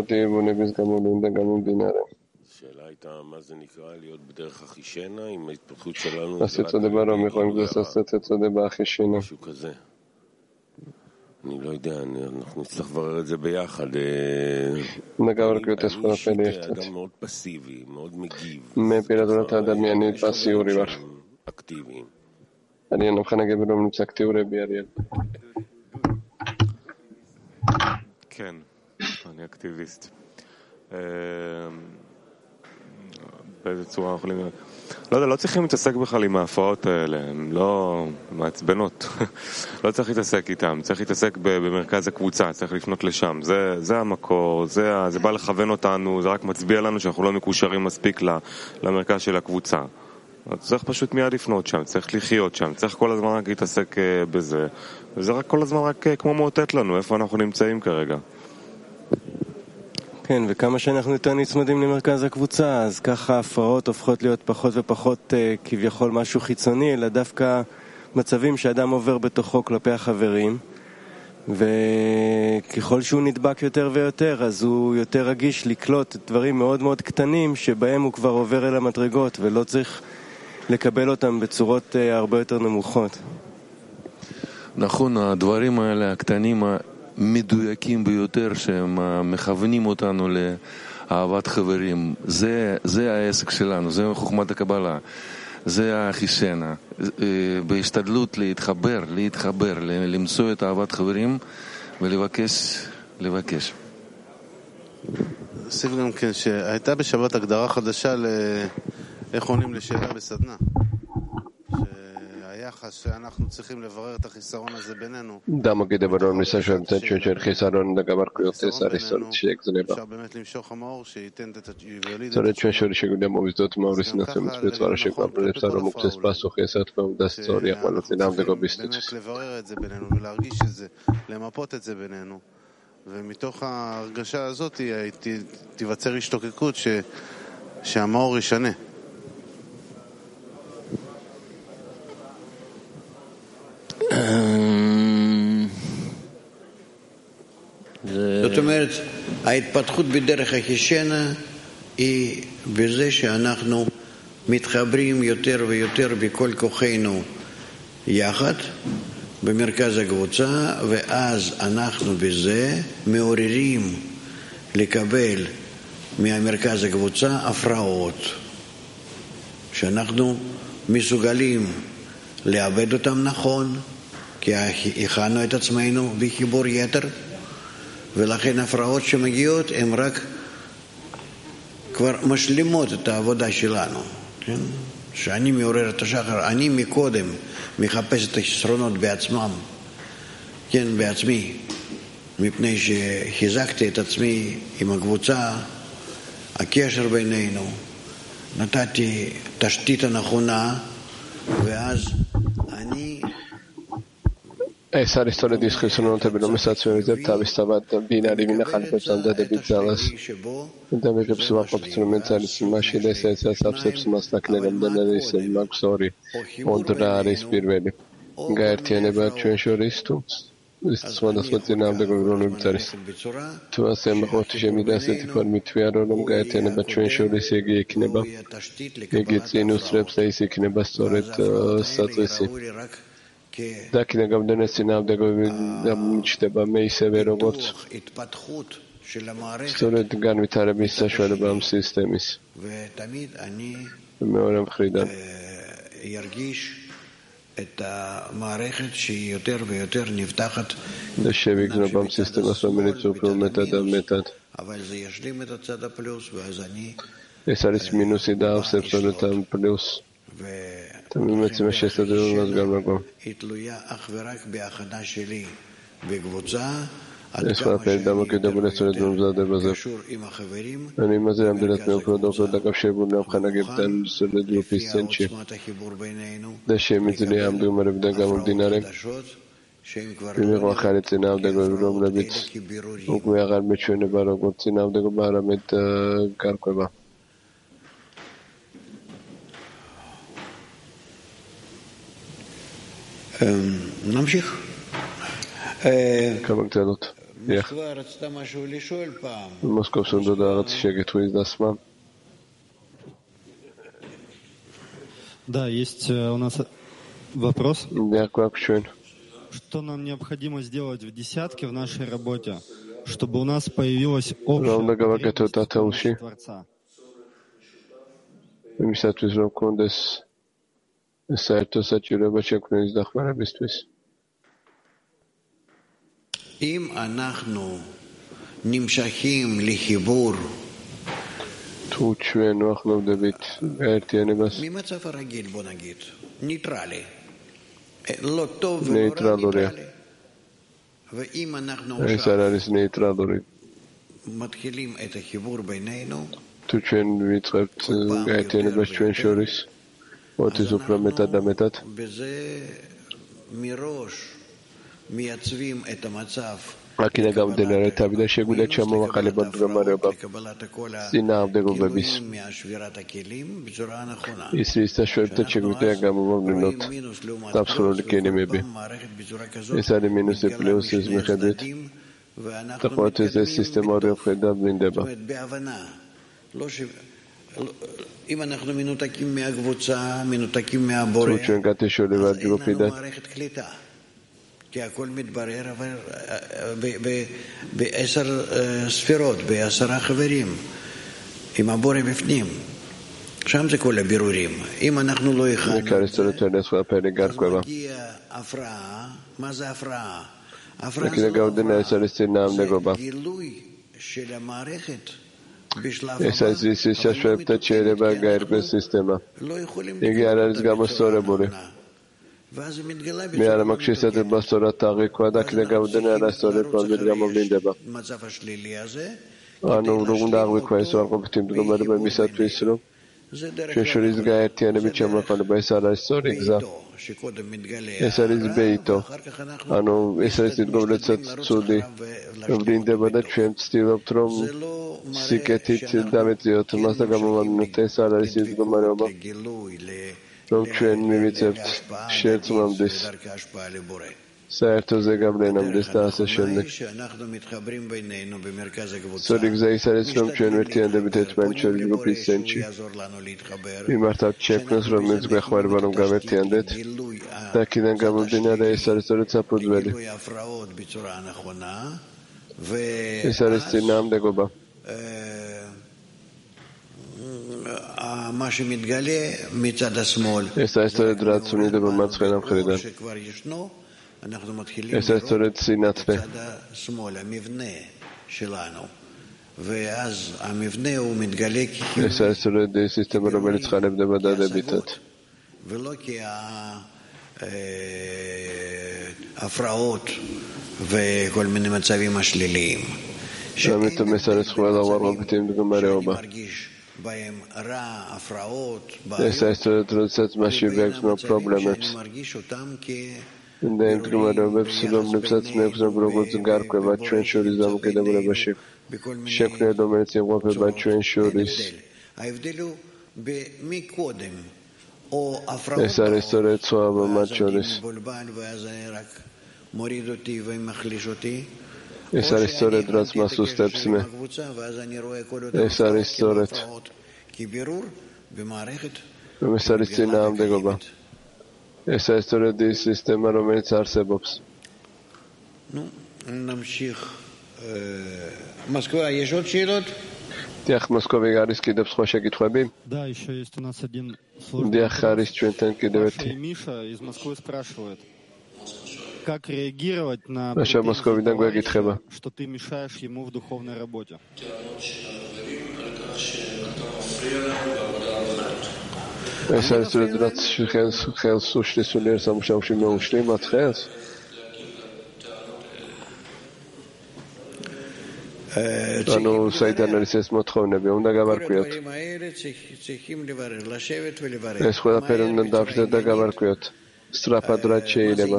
השאלה הייתה מה זה נקרא להיות בדרך אחישנה, עם ההתפתחות שלנו משהו כזה. אני לא יודע, אנחנו נצטרך לברר את זה ביחד. Dogovor koji te skoro priještac. אדם מאוד פסיבי, מאוד מגיב. מפילדונות האדמיינית בסיורי בר. אקטיביים. אני נוכל נגיד בלום נמצא אקטיבורי ביאריאל. כן, אני אקטיביסט. באיזה צורה אנחנו יכולים... לא יודע, לא צריכים להתעסק בכלל עם ההפרעות האלה, הן לא מעצבנות. לא צריך להתעסק איתן, צריך להתעסק במרכז הקבוצה, צריך לפנות לשם. זה, זה המקור, זה, זה בא לכוון אותנו, זה רק מצביע לנו שאנחנו לא מקושרים מספיק למרכז של הקבוצה. צריך פשוט מיד לפנות שם, צריך לחיות שם, צריך כל הזמן רק להתעסק בזה. וזה רק כל הזמן רק כמו מאותת לנו, איפה אנחנו נמצאים כרגע. כן, וכמה שאנחנו יותר נצמדים למרכז הקבוצה, אז ככה ההפרעות הופכות להיות פחות ופחות אה, כביכול משהו חיצוני, אלא דווקא מצבים שאדם עובר בתוכו כלפי החברים, וככל שהוא נדבק יותר ויותר, אז הוא יותר רגיש לקלוט דברים מאוד מאוד קטנים, שבהם הוא כבר עובר אל המדרגות, ולא צריך לקבל אותם בצורות אה, הרבה יותר נמוכות. נכון, הדברים האלה הקטנים מדויקים ביותר שהם מכוונים אותנו לאהבת חברים, זה, זה העסק שלנו, זה חוכמת הקבלה, זה החישנה, בהשתדלות להתחבר, להתחבר, למצוא את אהבת חברים ולבקש, לבקש. אוסיף גם כן שהייתה בשבת הגדרה חדשה לאיך עונים לשאלה בסדנה. היחס שאנחנו צריכים לברר את החיסרון הזה בינינו. Damo che devono essere sempre c'è il chisaron da gabar che te sare sol check zneba. אפשר באמת למשוך המאור שייתן את ויוליד. Sare c'è c'è che dobbiamo visto Mauris nazione spirituale che qua per stare un po' spasso che sa che da storia quando teniamo da gobist. באמת לברר את זה בינינו ולהרגיש את זה, למפות את זה בינינו. ומתוך ההרגשה הזאת תיווצר השתוקקות שהמאור ישנה. זאת אומרת, ההתפתחות בדרך החישנה היא בזה שאנחנו מתחברים יותר ויותר בכל כוחנו יחד במרכז הקבוצה, ואז אנחנו בזה מעוררים לקבל מהמרכז הקבוצה הפרעות שאנחנו מסוגלים לאבד אותם נכון, כי הכנו את עצמנו בחיבור יתר, ולכן הפרעות שמגיעות הן רק כבר משלימות את העבודה שלנו, כן? שאני מעורר את השחר, אני מקודם מחפש את החסרונות בעצמם, כן, בעצמי, מפני שחיזקתי את עצמי עם הקבוצה, הקשר בינינו, נתתי תשתית הנכונה, ואז אני Essere storie di iscrizione non te messazione riservata stava binari min khal pepsan da bizalas da me pepsma popsno mentali simashi da senza subsets mastakne gamdanari sem maksori ondraris pirveli gaertiene bachuen shoristu istsvada svatinam da govronu bitaris tu asem khoti shemidaset permitviaronom gaertiene bachuen shoris egi ekneba egi tsinus reps is ekneba storet satsesi და კიდე გამდენეს წინააღმდეგო ჩდება მე ისევე როგორც სწორედ განვითარების საშუალება ამ სისტემის მეორე მხრიდან და შევიგრძნობა ამ სისტემას რომელიც უფრო მეტად და მეტად ეს არის მინუსი და ავსებს სწორედ ამ პლუსს באמת זה מה שיסתדר לנו גם לגום. יש מה פעידה מקידה בלצונת במזדה בזה. אני מזה המדינת מאופנות אופנות אגב שבון נבחן הגבדן סולד ופיסטנצ'י. דשם מזלי עמדו מרבדה גם המדינרים. במרמה חלת צינאו דגו ולום לביץ. וכמי אגל מצ'ויני ברוגו צינאו דגו בערמת קרקובה. נמשיך. כמה קטנות. מוסקבה רצתה משהו לשאול פעם. מוסקוב סונדודה רצי שגתו איזדסמן. Да, есть у нас вопрос. Дякую, Акчуин. что нам необходимо сделать в десятке в нашей работе, чтобы у нас появилась общая потребность Творца. იმისათვის რომ კონდეს საერთო საჭიროება შექმნის დახმარებისთვის. אם אנחנו נמשכים לחיבור თუ ჩვენ ვახმოვდებით გაერთიანებას ממצב הרגיל, בוא נגיד, ניטרלי, לא טוב ולא רע, ניטרלי. ואם אנחנו עכשיו מתחילים את החיבור בינינו, თუ ჩვენ ვიწყებთ გაერთიანებას ჩვენ შორის, მოდის უფრო მეტად და მეტად. בזה מראש מייצבים את המצב. აქედან გამომდინარე, თავიდან შეგვიძლია ჩამოვაყალიბოთ მდგომარეობა წინააღმდეგობების. ის რის საშუალებითაც შეგვიძლია გამოვაყალიბოთ დამსხვრელი გენიმები. ეს არის მინუსი პლუსის მიხედვით და ყოველთვის ეს სისტემური ხედა ვლინდება. אם אנחנו מנותקים מהקבוצה, מנותקים מהבורא, מערכת קליטה. כי הכל מתברר בעשר ספירות, בעשרה חברים, עם הבורא בפנים. שם זה כל הבירורים. אם אנחנו לא הכנו, מגיע הפרעה. מה זה הפרעה? הפרעה זה לא גילוי של המערכת. ეს არის ის საშუალებითაც შეიძლება გაერკვეს სისტემა. იგი არ არის გამოსწორებული. მე არ მაქვს შესაძლებლობა სწორად აღიქვა და აქედან გამომდინარე არასწორი ფორმით გამოვლინდება. ანუ რომ უნდა აღიქვა ეს უარყოფითი მდგომარეობა იმისათვის, რომ ჩვენ შორის გაერთიანებით ჩამოყალიბება, ეს არ არის სწორი გზა. ეს არის ბეიტო. ანუ ეს არის მდგომარეობაც ცუდი ვლინდება და ჩვენ ვცდილობთ, რომ სიკეთით დამეწიოთ მას და გამოვანოთ. ეს არ არის ის მდგომარეობა, რომ ჩვენ მივიწევთ შერწყმამდეს, საერთო ზეგავლენამდეს და ასე შემდეგ. სწორი გზა ის არის, რომ ჩვენ ვერთიანდებით ერთმანეთს შორის ჯგუფის ცენტრში. მიმართავთ შექმნას, რომელიც გვეხმარება, რომ გავერთიანდეთ და აქედან გამომდინარე ეს არის სწორედ საფუძველი. ეს არის წინააღმდეგობა. מה שמתגלה מצד השמאל. ეს არის სწორედ რაც უნიდება მარცხენა მხრიდან. אנחנו מתחילים לראות מצד השמאל, המבנה שלנו. ואז המבנה הוא מתגלה ולא כי ההפרעות וכל מיני מצבים השליליים. שמרגיש בהם רע, הפרעות, מרגיש אותם כ... და იმ მდგომარეობებს, რომლებსაც მე ვგზნობ როგორც გარკვევა ჩვენ შორის დამოკიდებულებაში. შექმნა, რომელიც იმყოფება ჩვენ შორის. ეს არის სწორედ ცვაობა მათ შორის. ეს არის სწორედ რაც მას უსწრებს მე. ეს არის სწორედ. ეს არის წინააღმდეგობა. ეს არის სწორედ ის სისტემა, რომელიც არსებობს. ну, נמשיך. Москва, есть עוד שאלות? დიახ, მოსკოვი არის კიდევ სხვა შეკითხვები? Да, еще есть у нас один დიახ, არის ჩვენთან კიდევ ერთი. Миша из Москвы спрашивает, как реагировать на Маша Московიდან გვეკითხება, что ты мешаешь ему в духовной работе? ეს არის რაც ხელს ხელს უშლის სულიერ სამუშაოში მეუშლი მათ ხელს. ანუ საიდან არის ეს მოთხოვნები, უნდა გავარკვიოთ. ეს ყველაფერი უნდა დავშდეთ და გავარკვიოთ. სწრაფად რაც შეიძლება.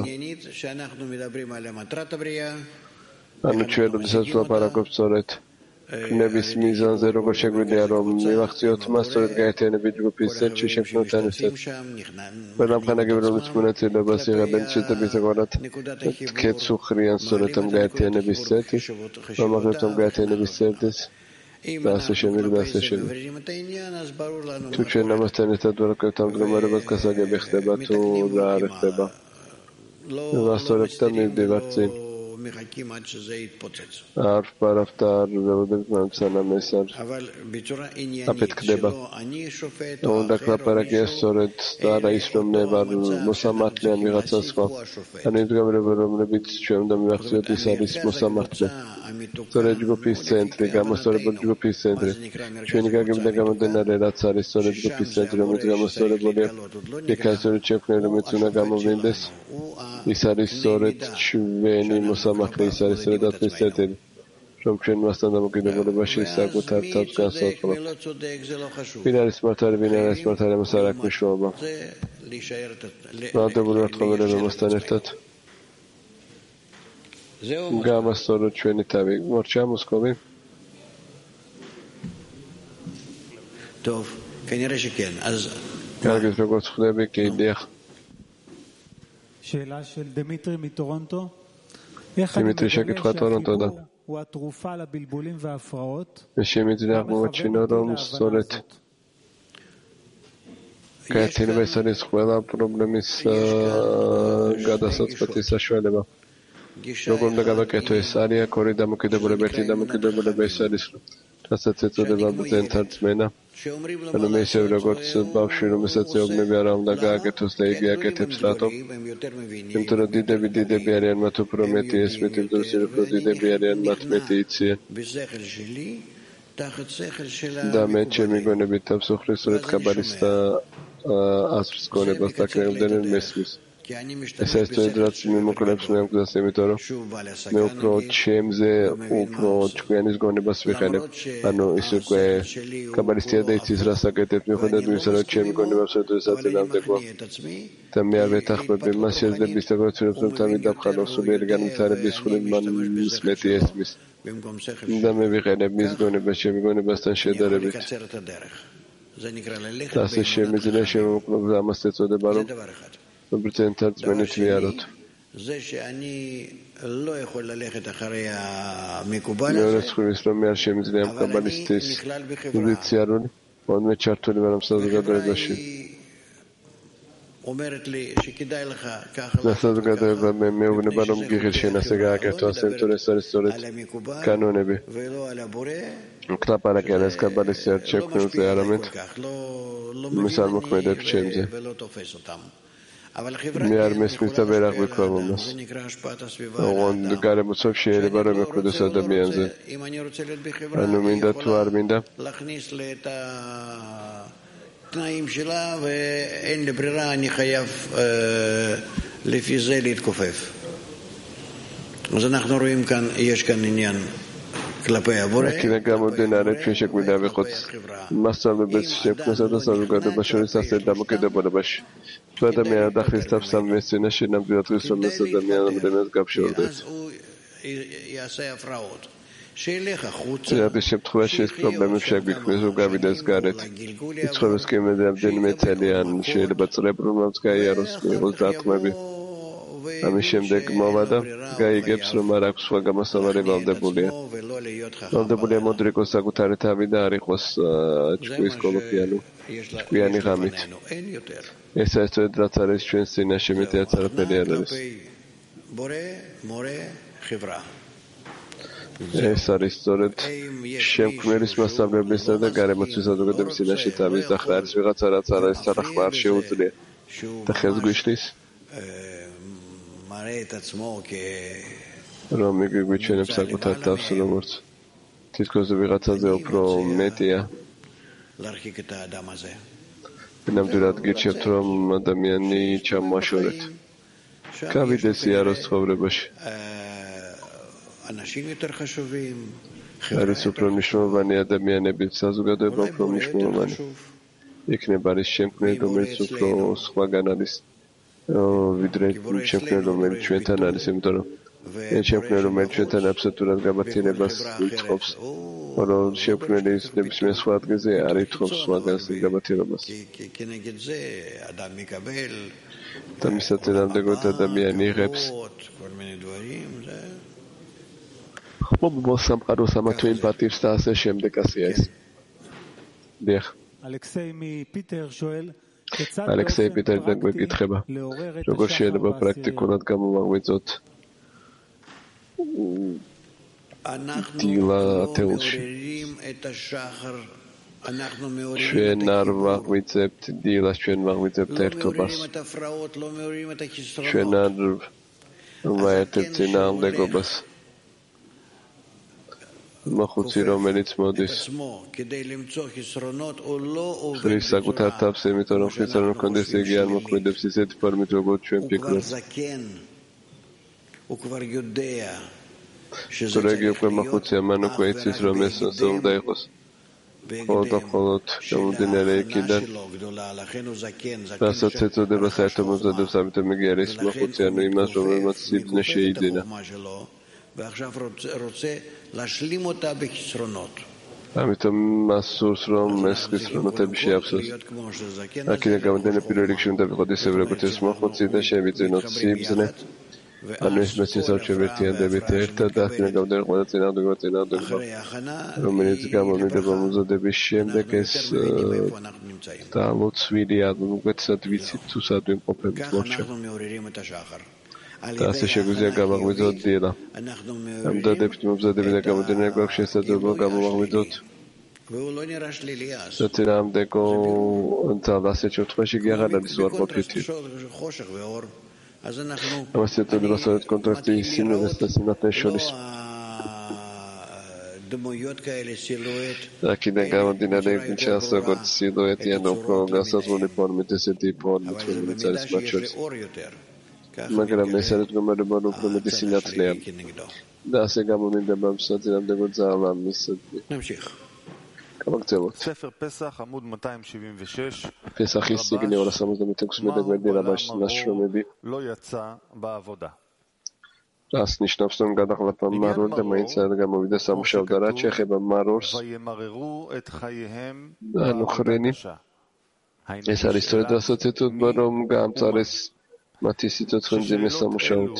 ანუ ჩვენ როდესაც ვლაპარაკობთ სწორედ knebis mizanze როგორ შეგვიძლია რომ მივახციოთ მას სწორედ გაერთიანებით ჯგუფის ცენტრში შექმნილთან ერთად. ყველამხანაგები რომელიც მონაწილეობას იღებენ შედებითად თქვენ სუხრიან სწორედ ამ გაერთიანების ცენტრში, რომ აღებთ ამ გაერთიანების ცენტრს და ასე შემდეგ და ასე შემდეგ. თუ ჩვენ ამასთან ერთად ვარკვევთ ამ მდგომარეობას, გასაგები ხდება თუ რა არ ხდება. ვასწორებ და მივდივარ წინ. არ ვპარავთ და არ ველოდებ სანამ ეს არ აფეთქდება. უნდა კლაპარაკია სწორედ და არა ის რომ მე ვარ მოსამართლე ან ვიღაცა სხვა. ან იმ გამრევლები რომლებიც ჩვენ უნდა მივახციოთ ის არის მოსამართლე. სწორედ ჯგუფის ცენტრი, გამოსწორებული ჯგუფის ცენტრი. ჩვენი გაგებიდან გამომდინარე რაც არის სწორედ ჯგუფის ცენტრი, რომელიც გამოსწორებულია იქასური შექმნელი რომელიც უნდა გამოვლინდეს. ის არის სწორედ ჩვენი მოსამართლე, ის არის სწორედ ადმინისტრატორი, რომ ჩვენ მასთან დამოკიდებულებაში საკუთარ თავს განსხვავებთ. ვინ არის მართალი, ვინ არ არის მართალი, ამას არ აქვს მნიშვნელობა. ვალდებული ვართ ყოველდღე მასთან ერთად. გამასწოროთ ჩვენი თავი. მორჩა მოსკოვი. טוב, כנראה שכן. אז კარგით, როგორც ხვდები, კი, დიახ. שאלה של דמיטרי מטורונטו. דמיטרי შეკითხვა ტორონტოდან. הוא התרופה לבלבולים וההפרעות. შემიძლია აღმოაჩინო, რომ სწორედ გაერთიანება ეს არის ყველა პრობლემის გადასაწყვეტის საშუალება. როგორ უნდა გავაკეთო ეს არის ორი დამოკიდებულება, ერთი დამოკიდებულება ეს არის, რასაც ეწოდება ბრძენთა რწმენა. ანუ მე ისე როგორც ბავშვი, რომელსაც ეუბნები არა უნდა გააკეთოს და იგი აკეთებს, რატომ? იმიტომ რომ დიდები დიდები არიან, მათ უფრო მეტი ესმით, იმიტომ რომ უფრო დიდები არიან, მათ მეტი იციან. და მე ჩემი გონებით თავსუხლის სწორედ კაბალის და აზრის გონებას დაკნევდნენ მესმის. ეს არის სწორედ რაც მიმოკლებს მე ამ გზას, იმიტომ რომ მე უფრო ჩემზე უფრო ჭკვიანის გონებას ვიყენებ. ანუ ის უკვე კაბალისტია და იცის რას აკეთებ, მიუხედავად იმისა, რომ ჩემი გონება შესაძლოა წინამდებო. და მე არ ვეთანხმები მას შეიძლება ის როგორც რომ თავი დაფხანო სულიერი განვითარების ხული მან მეტი ესმის. და მე ვიყენებ მის გონებას ჩემი გონებასთან შედარებით. და ასე შემიძლია შემოკლებ ამას ეწოდება რომ ბრძენთა რწმენით ვიაროთ. მეორე ხრის რომ მე არ შემიძლია ამ კაბალისტის პოზიციარული, მოდმე ჩართული ვარ ამ საზოგადოებაში. საზოგადოება მე მეუბნება რომ გიღირ შენ ასე გააკეთო, ასე იმიტომ ეს არის სწორედ კანონები. კლაპარაკი არ არის კაბალისტი არ შექმნილზე არამედ მის არ მოქმედებს ჩემზე. მე არ მესმის და ვერ აღვიქვამ ამას. ოღონდ გარემოცვებ შეიძლება რომ ეკვდოს ადამიანზე. ანუ მინდა თუ არ მინდა תנאים שלה ואין לי ברירה, אני חייב לפי זה להתכופף. אז אנחנו רואים כאן, יש כאן עניין כלפי הבורא. כדי გამომდინარე ჩვენ შეგვიდა ვიყოთ მასწავლებელს შექმნასა და საზოგადოება შორის ასე დამოკიდებულებაში. თუ ადამიანი დახრის თავს ამ მესცენაში ნამდვილად დღის რომელს ადამიანს გაფშორდეს. შეაბის შემთხვევაში ეს პრობლემები შეგვიქმნეს რომ გავიდეს გარეთ. იცხოვეს კი მე რამდენიმე წელი ან შეიძლება წრებრუნვაც გაიაროს მიიღოს დათმები. ამის შემდეგ მოვა და გაიგებს რომ არ აქვს სხვა გამოსავალი ვალდებულია. ვალდებულია მოდრიკოს საკუთარი თავი და არ იყოს ჭკუის კოლოფიანი ჭკვიანი ღამით. ეს სწორედ რაც არის ჩვენს წინაშე მეტი რაც არაფერი არ არის. ეს არის სწორედ შემქმნელის მასწავლებლისა და გარემოცვის საზოგადოების წინაშე თავის დახრა არის ვიღაცა რაც არ არის თანახმა არ შეუძლია და ხელს გვიშლის რომ იგი გვიჩვენებს საკუთარ თავს როგორც თითქოს ვიღაცაზე უფრო მეტია. ნამდვილად გირჩევთ რომ ადამიანი ჩამოაშორეთ. გავიდეს იაროს ცხოვრებაში. არის უფრო მნიშვნელოვანი ადამიანები, საზოგადოება უფრო მნიშვნელოვანი. იქნება არის შემქმნელი, რომელიც უფრო სხვაგან არის ვიდრე შემქმნელი, რომელიც ჩვენთან არის, იმიტომ რომ ეს შემქმნელი, რომელიც ჩვენთან აბსოლუტურად გაბათილებას იწვევს, რომ შემქმნელი ნებისმიერ სხვა ადგილზე არ ითხოვს სხვაგანს გაბათილებას. და მისაწინააღმდეგოდ ადამიანი იღებს მოსამყაროს ამათო იმპათიებს და ასე შემდეგ ასეა ეს. დიახ. אלכסיי מפיטר שואל ალექსეი პიტერიდან გვეკითხება, როგორ შეიძლება პრაქტიკულად გამოვაღვიძოთ დილა ათეულში. ჩვენ არ ვაღვიძებთ დილას, ჩვენ ვაღვიძებთ ერთობას. ჩვენ არ ვაერთებთ წინააღმდეგობას. მოხუცი, რომელიც მოდის ხრის საკუთარ თავს, იმიტომ რომ ხრის არ მქონდეს, იგი არ მოქმედებს ისეთი ფორმით, როგორც ჩვენ ფიქრობთ. სურეგი უკვე მოხუცია, მან უკვე იცის, რომ ეს ასე უნდა იყოს. მხოლოდ და მხოლოდ გამომდინარე იქიდან, რასაც ეწოდება საერთო მომზადებას, ამიტომ იგი არის მოხუცი, ანუ იმას, რომელმაც სიბრძნე შეიძინა. ამიტომ მას სურს, რომ ეს ხისრონოტები შეაფსოს. აქედან გამომდინარე, პირველ რიგში უნდა ვიყოთ ისევ, როგორც ეს მოხუცი და შევიძინოთ სიბრძნე. ანუ ეს მეცნიერს ერთადერთი ერთად და აქედან გამომდინარე, ყველა წინააღმდეგობა წინააღმდეგობა, რომელიც გამომდინება მომზადების შემდეგ, ეს დალოცვილი, ანუ უკეთესად ვიცით თუ სად ვიმყოფებით მორჩა. და ასე შეგვიძლია გავაღვიძოთ დილა. ამ დადების მომზადებიდან გამომდინარე, გვაქვს შესაძლებლობა გამოვაღვიძოთ და წინააღმდეგო ძალა ასეთ შემთხვევაში კი აღარ არის უარყოფითი. ამას ეწოდება სწორედ კონტრასტი სიმღერას და სინათლეს შორის. აქედან გამომდინარე, ჩანს როგორც სილუეტი, ან უფრო განსაზღვრული ფორმით, ესეთი ფორმით, რომელიც არის მათ შორის. მაგრამ ეს არის მდგომარეობა, რომ უფრო მეტი სინათლეა და ასე გამომდინება საწინააღმდეგო ძალა მისდევ. გავაგრძელოთ. პესახის წიგნი ორას სამოცდამეექვსმეტე გვერდი რაბაშის ნაშრომები. რას ნიშნავს, რომ გადაყლაპა მარორ და მაინც არ გამოვიდა სამუშაო და რაც შეეხება მარორს, ანუ ხრენი, ეს არის სწორედ ასოცირდება, რომ გაამწარეს მათი სიცოცხლე მძიმე სამუშაოდ.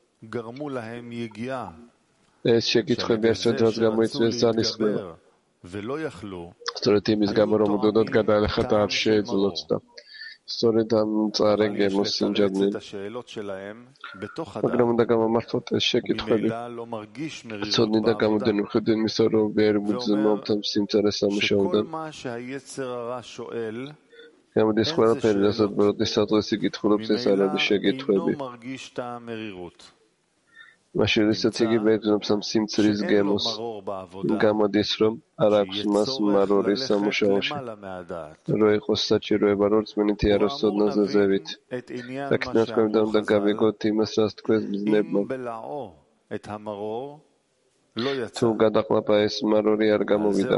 ეს შეკითხვები ერთადაც გამოიწვიეს ძალისხმევა. სწორედ იმის გამო, რომ უდოდოდ გადაალეხა და არ შეეძლოთ და სწორედ ამ მწარე გემოს სიმჯადნენ. მაგრამ უნდა გამომართოთ ეს შეკითხვები. ცოდნი და გამოდენი მიხედვით იმისა, რომ ვერ გძნობთ ამ სიმწარე სამუშაოდან. გამოდის ყველაფერი, რასაც ბოროტის საწყის იკითხულობს, ეს არ არის შეკითხვები. მაშინ, როდესაც იგი ბერძნობს ამ სიმწრის გემოს, გამოდის, რომ არ აქვს მას მარორის სამუშაოში. რო იყოს საჭიროება, რომ რწმენითი აროს ცოდნაზე ზევით. აქედან თქვენდა უნდა გავიგოთ იმას, რას თქვენს ბრძნებმა. თუ გადაყლაპა ეს მარორი არ გამოვიდა.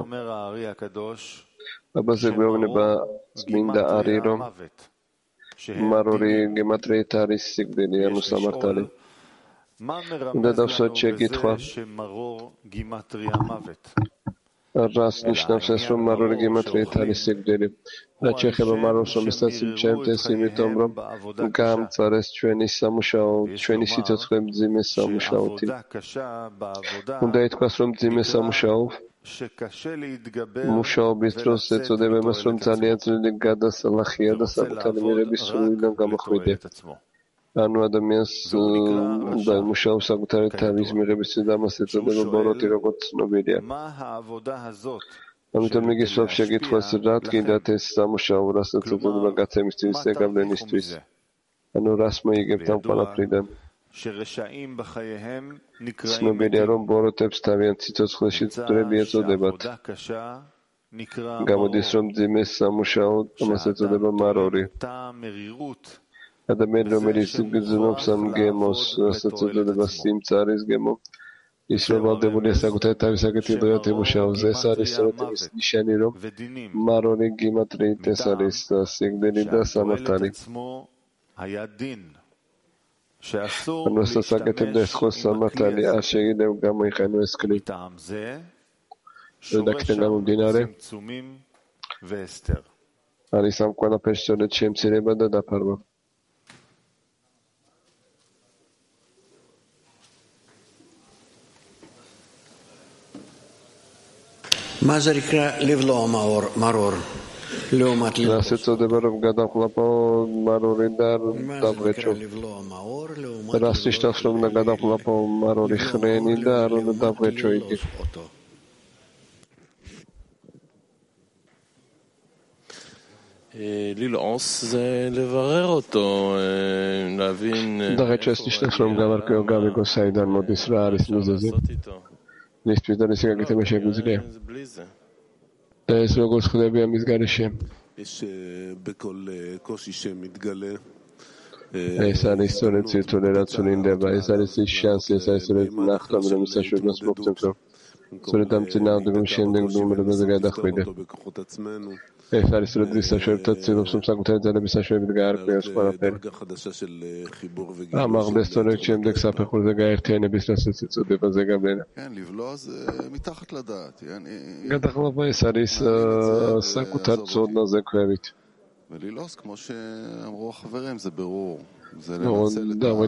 აბაზე გვეუბნება წმინდა არი, რომ მარორი გემატრიით არის სიკვდილი, ანუ სამართალი. უნდა დავსვათ შეკითხვა, რას ნიშნავს ეს, რომ მარორი გემატრიით არის სიკვდილი? რაც შეეხება მარორს, რომელსაც იმჩნევთ, ეს იმიტომ, რომ გაამწარეს ჩვენი სამუშაო, ჩვენი სიცოცხლე მძიმე სამუშაოთი. უნდა ითქვას, რომ მძიმე სამუშაო მუშაობის დროს ეწოდება იმას, რომ ძალიან ძნელი გადასალახია და საკუთარი მიღების სრულიდან გამოხვიდე. ანუ ადამიანს უნდა მუშაობს საკუთარი თავის მიღების და ამას ეწოდება ბოროტი, როგორც ცნობილია. ამიტომ იგი სვავს შეკითხვას, რა თქინდათ ეს სამუშაო, რასაც ეწოდება გაცემისთვის და გავლენისთვის. ანუ რას მოიგებთ ამ ყველაფრიდან? ცნობილია, რომ ბოროტებს თავიანთ სიცოცხლეში წვრები ეწოდებათ. გამოდის, რომ მძიმე სამუშაო, ამას ეწოდება მარორი. ადამიანი, რომელიც გრძნობს ამ გემოს, რასაც ეწოდება სიმწარის გემო, ის რომ ვალდებულია საკუთარი თავის საკეთილოებად ემუშაოს. ეს არის სწორედ იმის ნიშანი, რომ მარორი გემატრიით ეს არის სიკვდილი და სამართალი. ანუ რასაც აკეთებდა ეს ხო სამართალი, არ შეიძლება გამოიყენო ეს კლი. რედაქციიდან გამომდინარე, არის ამ ყველაფერს სწორედ შემცირება და დაფარვა. מה זה נקרא לבלוע מרור? נעשה צודק רוב גדול כלפו מרורי דר דברצ'ו. רסתי שתפלום נגדל כלפו מרורי חרני דר דברצ'ו איגי. ללעוס זה לברר אותו, להבין... דרכת שסתי שתפלום גבר כיוגה מגוסי דן מוד ישראל הסנוזזים. ניספית דרסיגה גתם השם גוזליה. דרסלו גוס חדבי המסגר השם. יש בכל קושי שמתגלה. Esa ristorazione tolleranza l'indeba, esa resistenza, esa נחתם ולמסע נסמוק צמצום. סולדם צנאו דגום שינדם דגום ולבזגה דחמידה. esa ristorazione שרטת צילום סומסק ותלת זה למסע שוי בדגאר פי הספר הפל. אמר בסטורק שהם דקסה פחול זה גאיר תהנה בסלסת ציצודי וזה גם לנה. כן, לבלוע זה מתחת לדעת. גדח לבא esa ristorazione צוד נזה קרבית. ולילוס, כמו שאמרו החברים, זה ברור. זה לנצל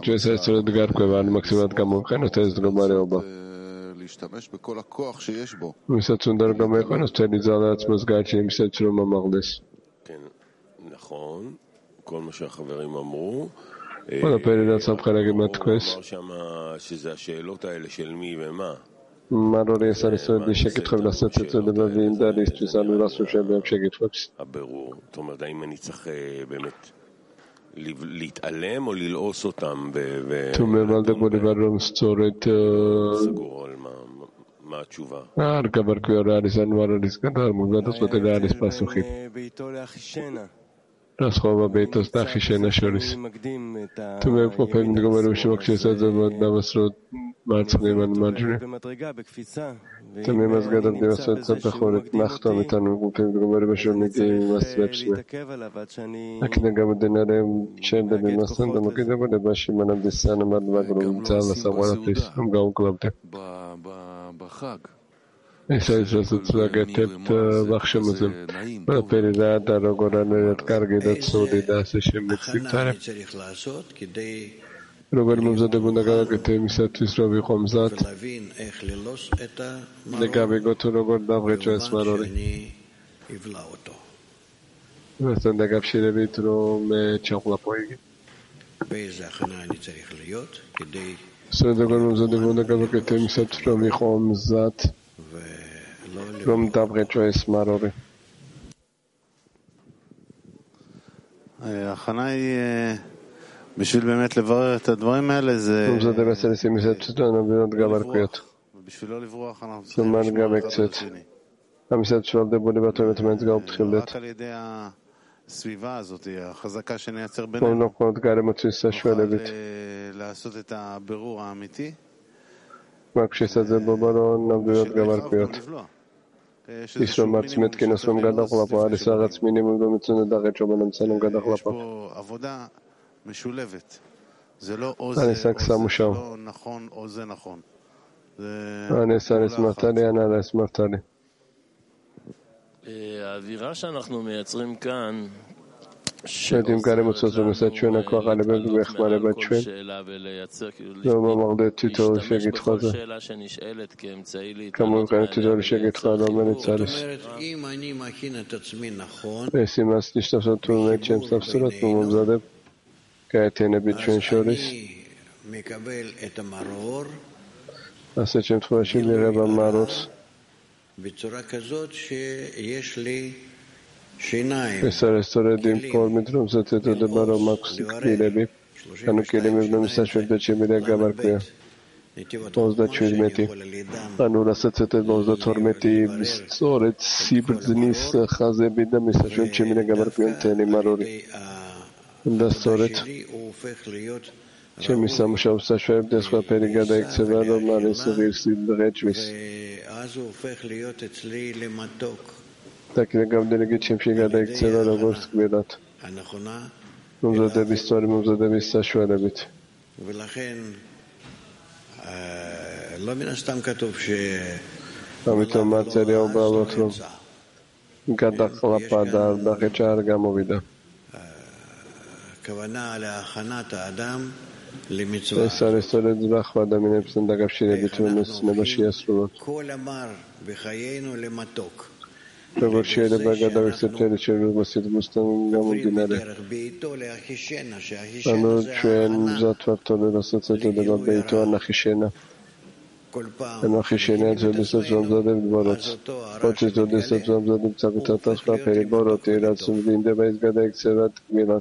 את ה... להשתמש בכל הכוח שיש בו. מצד סונדר גם איך נוצא ליזר לעצמו סגאי שמצד שלו ממרדס. כן, נכון, כל מה שהחברים אמרו. כל הפעיל לעצם חלק עם התקווס. הוא אמר שם שזה השאלות האלה של מי ומה. מרורי עשה לסוד לשקט חייב לעשות את זה לבבי עם דליס תפיסנו לעשו שם בהמשקת פוקס. הברור, זאת אומרת, האם אני צריך באמת להתעלם או ללעוס אותם תומם על דבו לברום סצורת סגור על מה התשובה? הרכבר כיוריאליס אנואריאליס גדר מובלד עושות אליאליס פסוחית רסחובה ביתוס נחי שינה שוריס תומם פה פעמים נגמרו שמקשיס את זה ובנבשרות מעצמנים על מג'רי תמים אז גדל דיוסות צפחולת נחתום איתנו גופים וגומרי בשום נגיעים עם הסלפסמי הכנה גם דנרם שם דלים מסן דמקד אבל לבשי מנם דיסן אמר לבגרו מצא לסוואל הפיס הם גם קלבתם בחג איסה איסה צלגת את בחשם הזה ולפני דעת הרוגורן את קרגידת סודי דעשה שם מקסיק צרם רובר מובזד בונדגה כתי מסת ישרו ויחומזת לגבי גוטו רובר דברצ'ו אסמרורי וסן דגב שירי ביתרו מצ'אוק לפויגי סודגון מובזד בונדגה כתי מסת ישרו ויחומזת רום דברצ'ו אסמרורי ההכנה היא בשביל באמת לברר את הדברים האלה זה... זה דבס לשים מסת שלנו בינות גבר קויות. בשביל לא לברוח אנחנו צריכים לסמן גם קצת. המסת שלו דבו לבטו מתמנץ גם תחילת. רק על ידי הסביבה הזאת, החזקה שנייצר בינינו. כמו נוקות גארי מצויסה שואלת. לעשות את הבירור האמיתי. מה כשיסת זה בברון נבדויות גבר קויות. ישרו מעצמת כנסום גדח לפה, עליסה רצמינים ובמצונת דרכת שו בנמצאנו גדח לפה. יש פה עבודה משולבת. זה לא או זה, או זה לא נכון, או זה נכון. אני אסע לסמרתלי, אני אסע לסמרתלי. האווירה שאנחנו מייצרים כאן יודעים גרים מצוות ומסת שואנה כוח על הבן ובחמה לבת שואן לא ממרדה טיטור לשגת חוזה כמובן כאן טיטור לשגת חוזה לא מנצלס וסימס נשתפסות תורמת שם ספסולות ומובזדב כעת הנה ביטשון שוריס עשת שם תפורשים לרבע מרוס בצורה כזאת שיש לי שיניים. בסדר, סורדים כל מדרום זאת את הדבר המקסיק מלבי. אנו כלים מבנו מסשפת דת שמילי גבר קויה. מוזדת שודמתי. אנו לעשות את מוזדת הורמתי בסורת סיברדניס חזה בידה מסשפת שמילי גבר קויה תהני מרורי. דסורת. שמיסם שם סשפת דסקה פריגדה אקצבה לא מעלה סביר סידרת שוויס. ואז הוא הופך להיות אצלי למתוק. תקנה גם דלגית שם שיגדה אקצבה לא גורס קבילות. הנכונה. מוזדה ביסטורי מוזדה ביסטשו אלבית. ולכן לא מן הסתם כתוב ש... אמיתו מצרי או בעלות לו. גדח לפדה דחת שער גם הובידה. הכוונה להכנת האדם למצווה. עשר עשרת זרח ואדם מן אפסן דגב שירי ביטוי נבשי הסרולות. כל אמר בחיינו למתוק. Akkor sérre begadavik szépen sérül beszéd musztán gamudinare. Anu csuen zatvartól rasztacető de a beitó annak is éne. Annak is éne zöldeszet zomzadet barac. Pocsi zöldeszet zomzadet cakutatás kaperi barot érat szumvinde beizgadek szeret milat.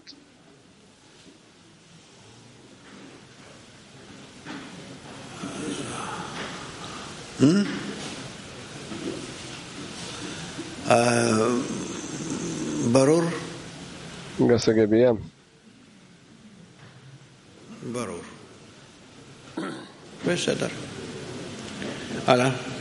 Hmm? ברור? גסגי בים. ברור. בסדר. הלאה.